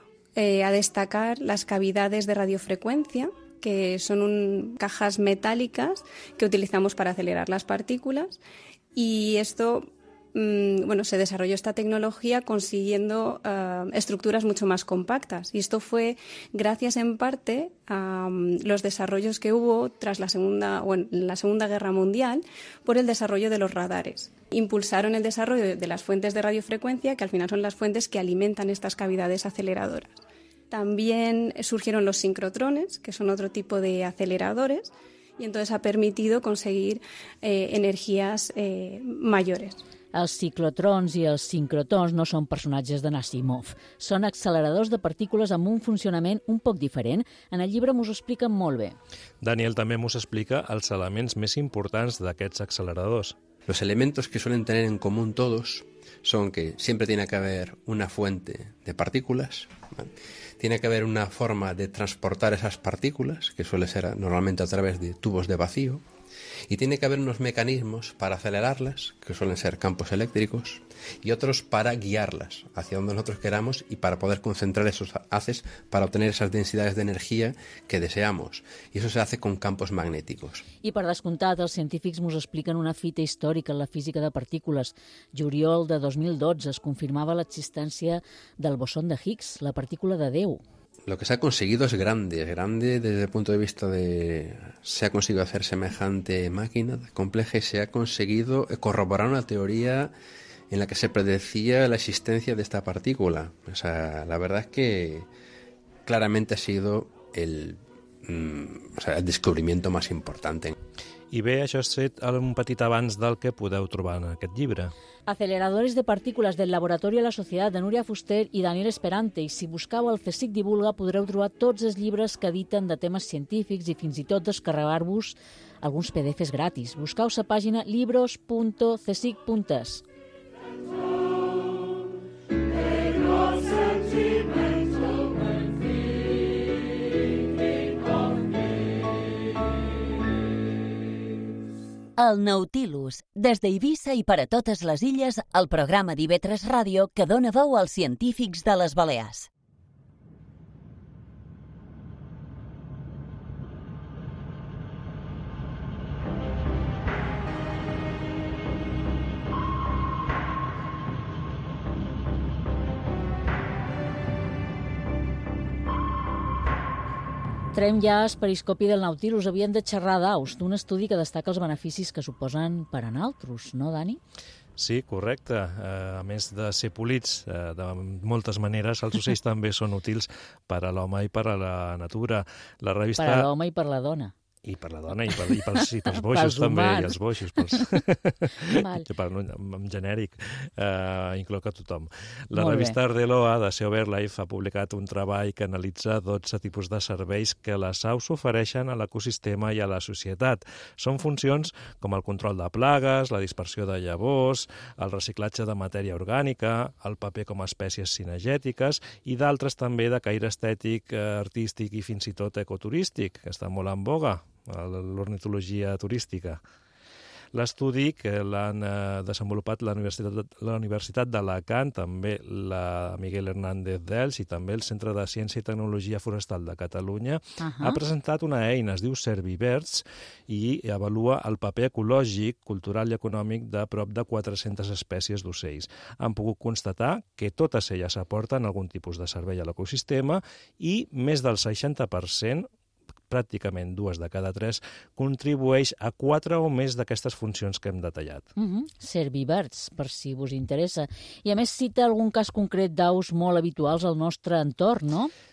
a destacar las cavidades de radiofrecuencia, que son cajas metálicas que utilizamos para acelerar las partículas, y esto... se desarrolló esta tecnología consiguiendo estructuras mucho más compactas, y esto fue gracias en parte a los desarrollos que hubo tras la Segunda Guerra Mundial por el desarrollo de los radares. Impulsaron el desarrollo de las fuentes de radiofrecuencia, que al final son las fuentes que alimentan estas cavidades aceleradoras. También surgieron los sincrotrones, que son otro tipo de aceleradores, y entonces ha permitido conseguir energías mayores. Els ciclotrons i els sincrotrons no són personatges de Asimov. Són acceleradors de partícules amb un funcionament un poc diferent. En el llibre m'ho expliquen molt bé. Daniel també m'ho explica els elements més importants d'aquests acceleradors. Los elementos que suelen tener en común todos son que siempre tiene que haber una fuente de partículas, ¿vale? Tiene que haber una forma de transportar esas partículas, que suele ser normalmente a través de tubos de vacío, y tiene que haber unos mecanismos para acelerarlas, que suelen ser campos eléctricos, y otros para guiarlas hacia donde nosotros queramos y para poder concentrar esos haces para obtener esas densidades de energía que deseamos. Y eso se hace con campos magnéticos. I per descomptat, els científics ens expliquen una fita històrica en la física de partícules. Juliol de 2012 es confirmava l'existència del bosón de Higgs, la partícula de Déu. Lo que se ha conseguido es grande desde el punto de vista de... Se ha conseguido hacer semejante máquina compleja y se ha conseguido corroborar una teoría en la que se predecía la existencia de esta partícula. O sea, la verdad es que claramente ha sido el descubrimiento más importante. I bé, això ha estat un petit abans del que podeu trobar en aquest llibre. Aceleradores de partícules del Laboratorio de la Societat de Núria Fuster i Daniel Esperante. I si buscau el CSIC Divulga podreu trobar tots els llibres que editen de temes científics i fins i tot descarregar-vos alguns PDFs gratis. Buscau la pàgina libros.csic.es. El Nautilus, des d'Eivissa i per a totes les illes, el programa d'IV3 Ràdio que dona veu als científics de les Balears. Entrem ja al periscopi del Nautilus. Havíem de xerrar d'aus, d'un estudi que destaca els beneficis que suposen per a nosaltres, no, Dani? Sí, correcte. A més de ser polits de moltes maneres, els ocells també són útils per a l'home i per a la natura. La revista... Per a l'home i per a la dona. I per la dona, i pels boixos també, i els boixos, en genèric, inclou que tothom. La revista Ardeloa de Sea BirdLife ha publicat un treball que analitza 12 tipus de serveis que les aus ofereixen a l'ecosistema i a la societat. Són funcions com el control de plagues, la dispersió de llavors, el reciclatge de matèria orgànica, el paper com a espècies cinegètiques i d'altres també de caire estètic, artístic i fins i tot ecoturístic, que està molt en boga, l'ornitologia turística. L'estudi que l'han desenvolupat la Universitat d'Alacant, també la Miguel Hernández d'Elx i també el Centre de Ciència i Tecnologia Forestal de Catalunya, ha presentat una eina, es diu Servibirds, i avalua el paper ecològic, cultural i econòmic de prop de 400 espècies d'ocells. Han pogut constatar que totes elles aporten algun tipus de servei a l'ecosistema i més del 60%, pràcticament 2 de cada 3, contribueix a 4 o més d'aquestes funcions que hem detallat. Servibirds, per si us interessa. I a més cita algun cas concret d'aus molt habituals al nostre entorn, no?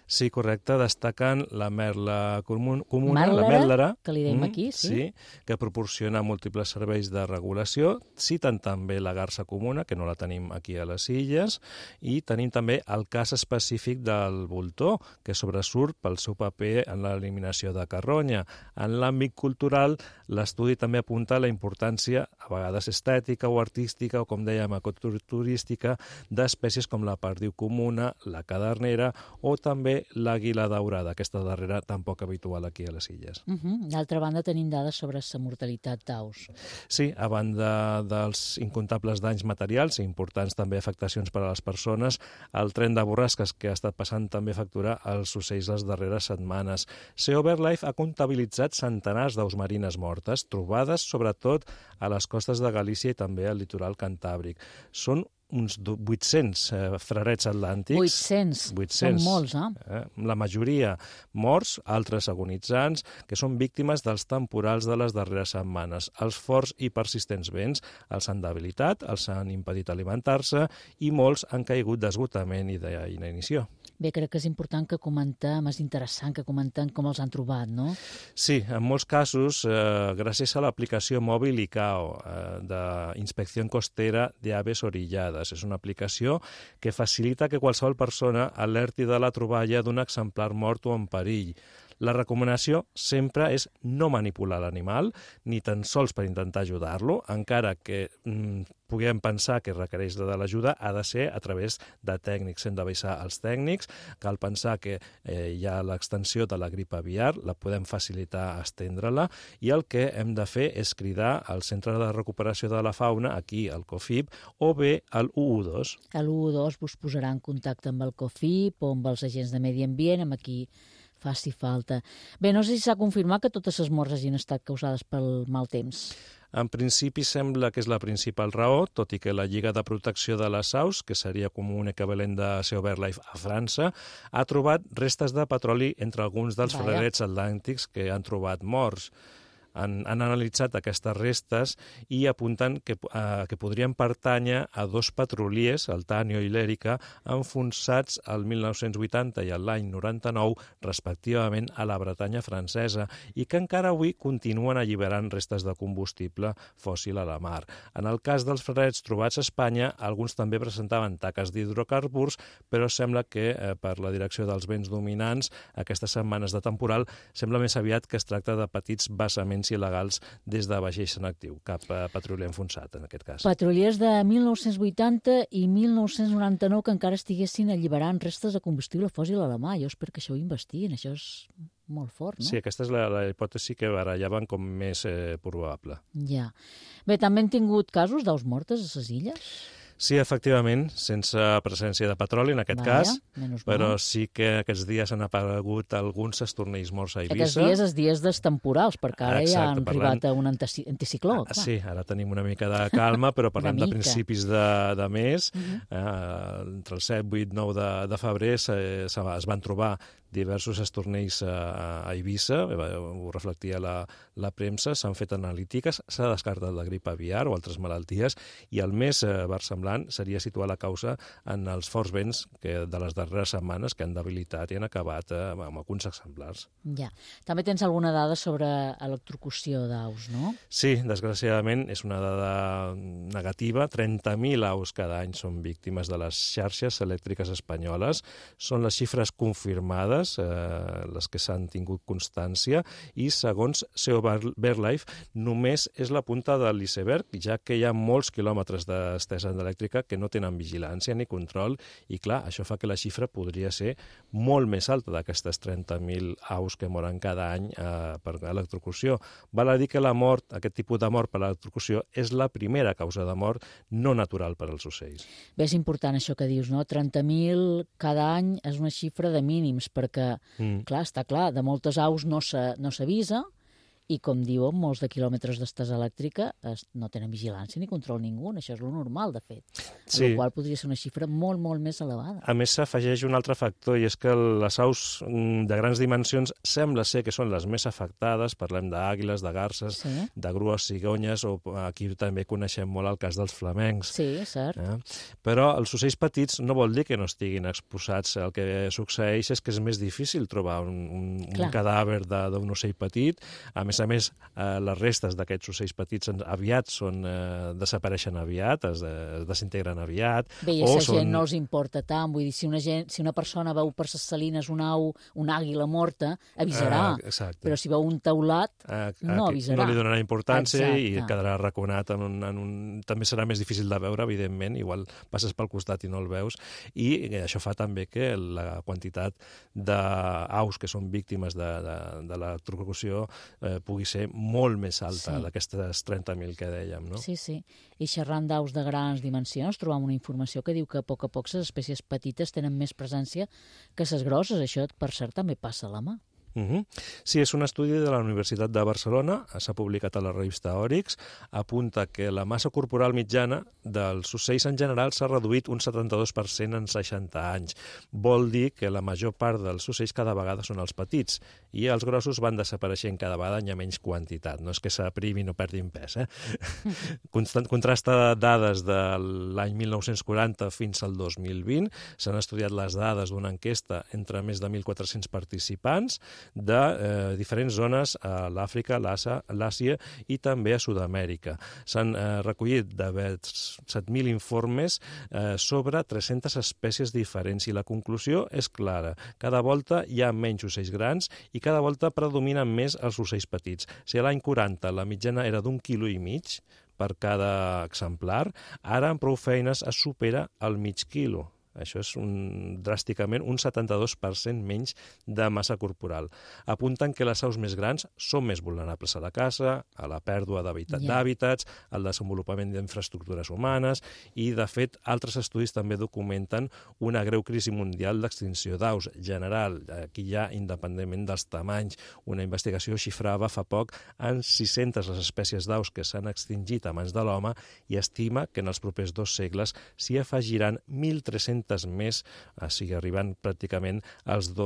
Sí, correcte, destacant la merla comuna, Mèrlera, la mèrlera, que li dèiem aquí, sí. que proporciona múltiples serveis de regulació. Citen també la garsa comuna, que no la tenim aquí a les Illes, i tenim també el cas específic del voltor, que sobresurt pel seu paper en l'eliminació de carronya. En l'àmbit cultural, l'estudi també apunta la importància, a vegades estètica o artística, o com dèiem, ecoturística, d'espècies com la perdiu comuna, la cadernera o també l'àguila daurada, aquesta darrera tan poc habitual aquí a les Illes. D'altra banda, tenim dades sobre la mortalitat d'aus. Sí, a banda dels incomptables danys materials i importants també afectacions per a les persones, el tren de borrasques que ha estat passant també factura als ocells les darreres setmanes. SEO BirdLife ha comptabilitzat centenars d'aus marines mortes, trobades sobretot a les costes de Galícia i també al litoral cantàbric. Són uns 800 frarets atlàntics. 800. Són molts, La majoria morts, altres agonitzants, que són víctimes dels temporals de les darreres setmanes. Els forts i persistents vents els han debilitat, els han impedit alimentar-se i molts han caigut d'esgotament i d'inanició. Bé, crec que és important que comentem, és interessant que comentem com els han trobat, no? Sí, en molts casos, gràcies a l'aplicació mòbil ICAO, d'Inspecció Costera de Aves Orillades. És una aplicació que facilita que qualsevol persona alerti de la troballa d'un exemplar mort o en perill. La recomanació sempre és no manipular l'animal, ni tan sols per intentar ajudar-lo, encara que puguem pensar que requereix de l'ajuda, ha de ser a través de tècnics. Hem d'avisar els tècnics, cal pensar que hi ha l'extensió de la grip aviar, la podem facilitar estendre-la, i el que hem de fer és cridar al Centre de Recuperació de la Fauna, aquí al COFIP, o bé al 112. El 112 us posarà en contacte amb el COFIP o amb els agents de medi ambient, amb qui faci falta. Bé, no sé si s'ha confirmat que totes les morts hagin estat causades pel mal temps. En principi sembla que és la principal raó, tot i que la Lliga de Protecció de les Aus, que seria com un equivalent de SEO BirdLife a França, ha trobat restes de petroli entre alguns dels frarets atlàntics que han trobat morts. Han analitzat aquestes restes i apunten que podrien pertànyer a dos petroliers, el Tanio i l'Èrica, enfonsats el 1980 i l'any 99, respectivament, a la Bretanya francesa, i que encara avui continuen alliberant restes de combustible fòssil a la mar. En el cas dels frarets trobats a Espanya, alguns també presentaven taques d'hidrocarburs, però sembla que per la direcció dels vents dominants, aquestes setmanes de temporal, sembla més aviat que es tracta de petits vessaments il·legals des de vaixells en actiu, cap petrolier enfonsat, en aquest cas. Petroliers de 1980 i 1999 que encara estiguessin alliberant restes de combustible fòssil a la mar. Jo espero que això ho investiguin, això és molt fort, no? Sí, aquesta és la hipòtesi que barallaven com més probable. Ja. Bé, també han tingut casos d'aus mortes a les illes? Sí, efectivament, sense presència de petroli en aquest cas, però sí que aquests dies han aparegut alguns estornells morts a Eivissa. Aquests dies dels temporels, perquè ara ja han arribat a un anticicló. Sí, ara tenim una mica de calma, però parlem de principis de mes. Entre el 7, 8, 9 de febrer es van trobar diversos estornells a Eivissa, ho reflectia la premsa, s'han fet analítiques, s'ha descartat la grip aviar o altres malalties, i el més versemblant seria situar la causa en els forts vents de les darreres setmanes que han debilitat i han acabat amb alguns exemplars. Ja. També tens alguna dada sobre electrocució d'aus, no? Sí, desgraciadament és una dada negativa. 30.000 aus cada any són víctimes de les xarxes elèctriques espanyoles. Són les xifres confirmades, les que s'han tingut constància, i segons SEO BirdLife només és la punta de l'iceberg, ja que hi ha molts quilòmetres d'estesa elèctrica que no tenen vigilància ni control, i clar, això fa que la xifra podria ser molt més alta d'aquestes 30.000 aus que moren cada any per electrocució. Val a dir que la mort, aquest tipus de mort per electrocució, és la primera causa de mort no natural per als ocells. Bé, és important això que dius, no? 30.000 cada any és una xifra de mínims, perquè, clar, està clar, de moltes aus no s'avisa, i, com diu, molts de quilòmetres d'estesa elèctrica no tenen vigilància ni control ningú. Això és lo normal, de fet. Sí. El qual podria ser una xifra molt, molt més elevada. A més, s'afegeix un altre factor, i és que les aus de grans dimensions sembla ser que són les més afectades. Parlem d'àguiles, de garces, de grues, cigonyes, o aquí també coneixem molt el cas dels flamencs. Sí, cert. Però els ocells petits no vol dir que no estiguin exposats. El que succeeix és que és més difícil trobar un cadàver d'un ocell petit. A més, les restes d'aquests ocells petits aviat desapareixen aviat, es desintegren aviat. Bé, i a gent no els importa tant. Vull dir, si una persona veu per les salines una àguila morta, avisarà. Però si veu un teulat, no avisarà. No li donarà importància i quedarà raconat. També serà més difícil de veure, evidentment. Igual passes pel costat i no el veus. I això fa també que la quantitat d'aus que són víctimes de l'electrocució pugui ser molt més alta d'aquestes 30.000 que dèiem, no? Sí, sí. I xerrant d'aus de grans dimensions, trobam una informació que diu que a poc les espècies petites tenen més presència que les grosses. Això, per cert, també passa a la mà. Sí, és un estudi de la Universitat de Barcelona, s'ha publicat a la revista Oryx, apunta que la massa corporal mitjana dels ocells en general s'ha reduït un 72% en 60 anys. Vol dir que la major part dels ocells cada vegada són els petits i els grossos van desapareixent cada vegada en menys quantitat. No és que s'aprimin o perdin pes. Contrasta dades de l'any 1940 fins al 2020. S'han estudiat les dades d'una enquesta entre més de 1.400 participants de diferents zones a l'Àfrica, l'Àsia i també a Sud-amèrica. S'han recollit de 7.000 informes sobre 300 espècies diferents i la conclusió és clara. Cada volta hi ha menys ocells grans i cada volta predominen més els ocells petits. Si a l'any 40 la mitjana era d'1,5 quilòmetres per cada exemplar, ara amb prou feines es supera el mig quilo. Això és dràsticament un 72% menys de massa corporal. Apunten que les aus més grans són més vulnerables a la caça, a la pèrdua d'hàbitats, al desenvolupament d'infraestructures humanes i, de fet, altres estudis també documenten una greu crisi mundial d'extinció d'aus general. Aquí ja, independentment dels tamanys, una investigació xifrava fa poc en 600 les espècies d'aus que s'han extingit a mans de l'home i estima que en els propers 2 segles s'hi afegiran 1.300 més, o sigui, arribant pràcticament a les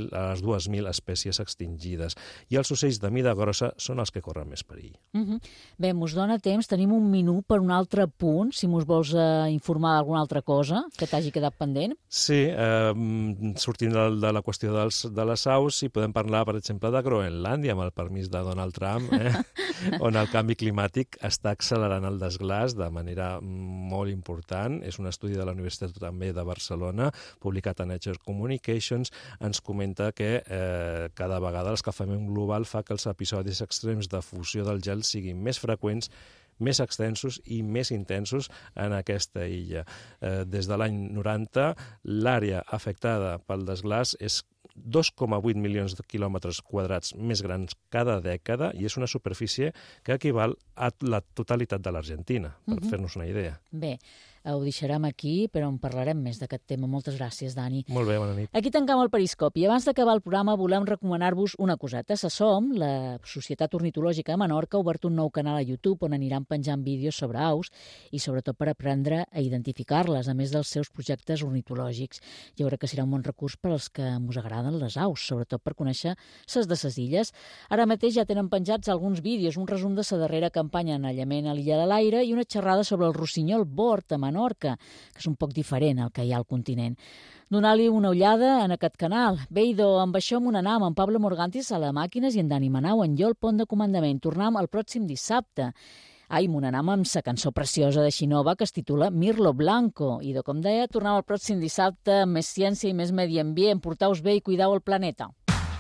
2.000 espècies extingides. I els ocells de mida grossa són els que corren més perill. Bé, mos dona temps, tenim un minut per un altre punt, si mos vols informar d'alguna altra cosa que t'hagi quedat pendent. Sí, sortint de la qüestió de les aus, si podem parlar, per exemple, de Groenlàndia, amb el permís de Donald Trump, on el canvi climàtic està accelerant el desglaç de manera molt important. És un estudi de la Universitat també de Barcelona, publicat a Nature Communications, ens comenta que cada vegada l'escalfament global fa que els episodis extrems de fusió del gel siguin més freqüents, més extensos i més intensos en aquesta illa. Des de l'any 90, l'àrea afectada pel desglaç és 2,8 milions de quilòmetres quadrats més grans cada dècada i és una superfície que equival a la totalitat de l'Argentina, per fer-nos una idea. Bé, ho deixarem aquí, però en parlarem més d'aquest tema. Moltes gràcies, Dani. Molt bé, bona nit. Aquí tancam el Periscopi. Abans d'acabar el programa volem recomanar-vos una coseta. SASOM, la Societat Ornitològica de Menorca, ha obert un nou canal a YouTube on aniran penjant vídeos sobre aus i sobretot per aprendre a identificar-les, a més dels seus projectes ornitològics. Jo crec que serà un bon recurs per als que mos agraden les aus, sobretot per conèixer ses de ses illes. Ara mateix ja tenen penjats alguns vídeos, un resum de sa darrera campanya en aïllament a l'Illa de l'Aire i una xerrada sobre el rossinyol bord a Menorca, que és un poc diferent al que hi ha al continent. Donar-li una ullada en aquest canal. Bé, idò, amb això m'ho anam, en Pablo Morgantis a la màquines i en Dani Manau en jo al pont de comandament. Tornem el pròxim dissabte. Ai, m'ho anam amb sa cançó preciosa de Xinova que es titula Mirlo Blanco. I, com deia, tornem el pròxim dissabte amb més ciència i més medi ambient. Portaus bé i cuidau el planeta.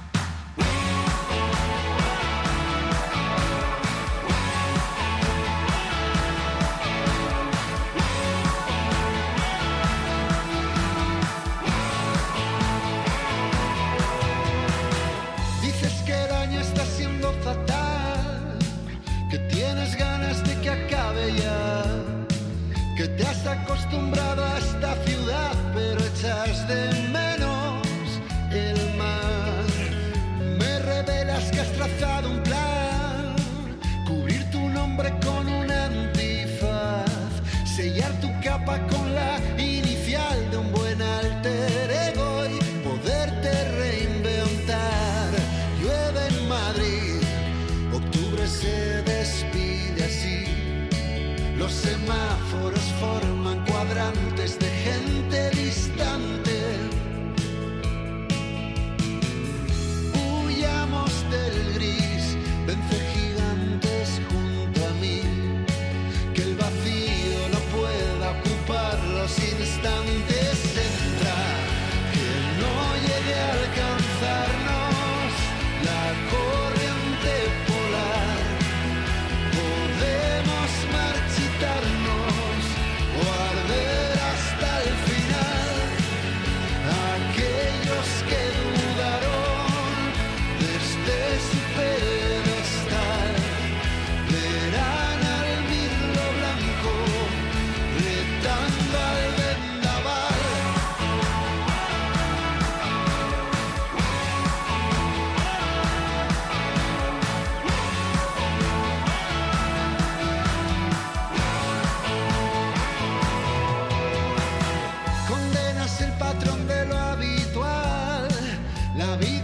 Que te has acostumbrado a esta ciudad, pero echas de menos el mar. Me revelas que has trazado un plan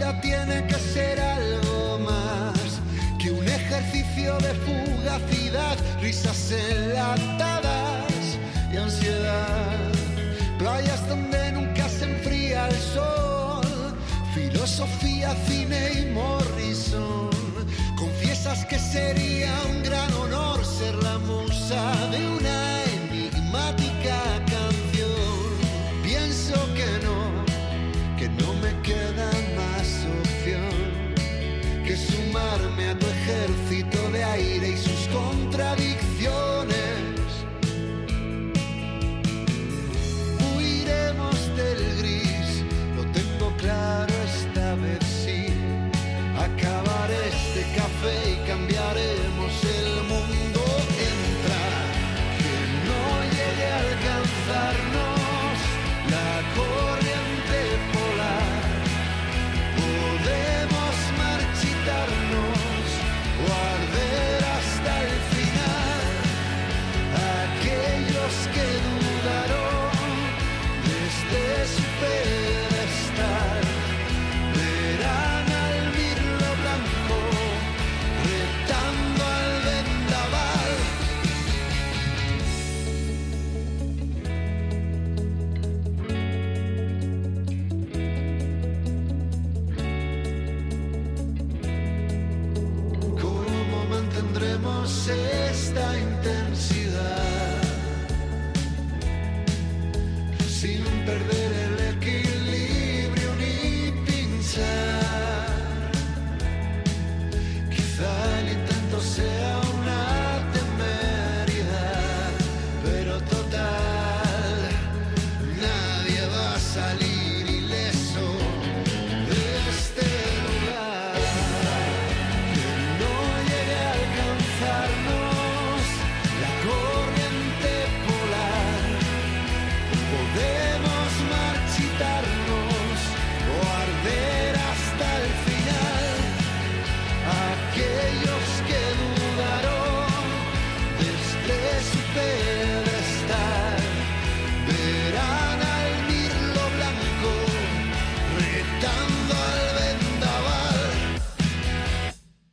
vida tiene que ser algo más que un ejercicio de fugacidad, risas enlatadas y ansiedad, playas donde nunca se enfría el sol, filosofía, cine y Morrison. Confiesas que sería un gran honor ser la musa de una enigmática canción. Pienso que no me queda más opción que sumarme a tu ejército de aire y sus contradicciones. Huiremos del gris, lo tengo claro esta vez sí. Acabar este café y cambiaremos el mundo. Entra, que no llegue a alcanzarnos la corriente polar. Podemos marchitarnos o arder hasta el final. Aquellos que dudaron desde su pedestal verán al mirlo blanco retando al vendaval. ¿Cómo mantendremos esta intensidad?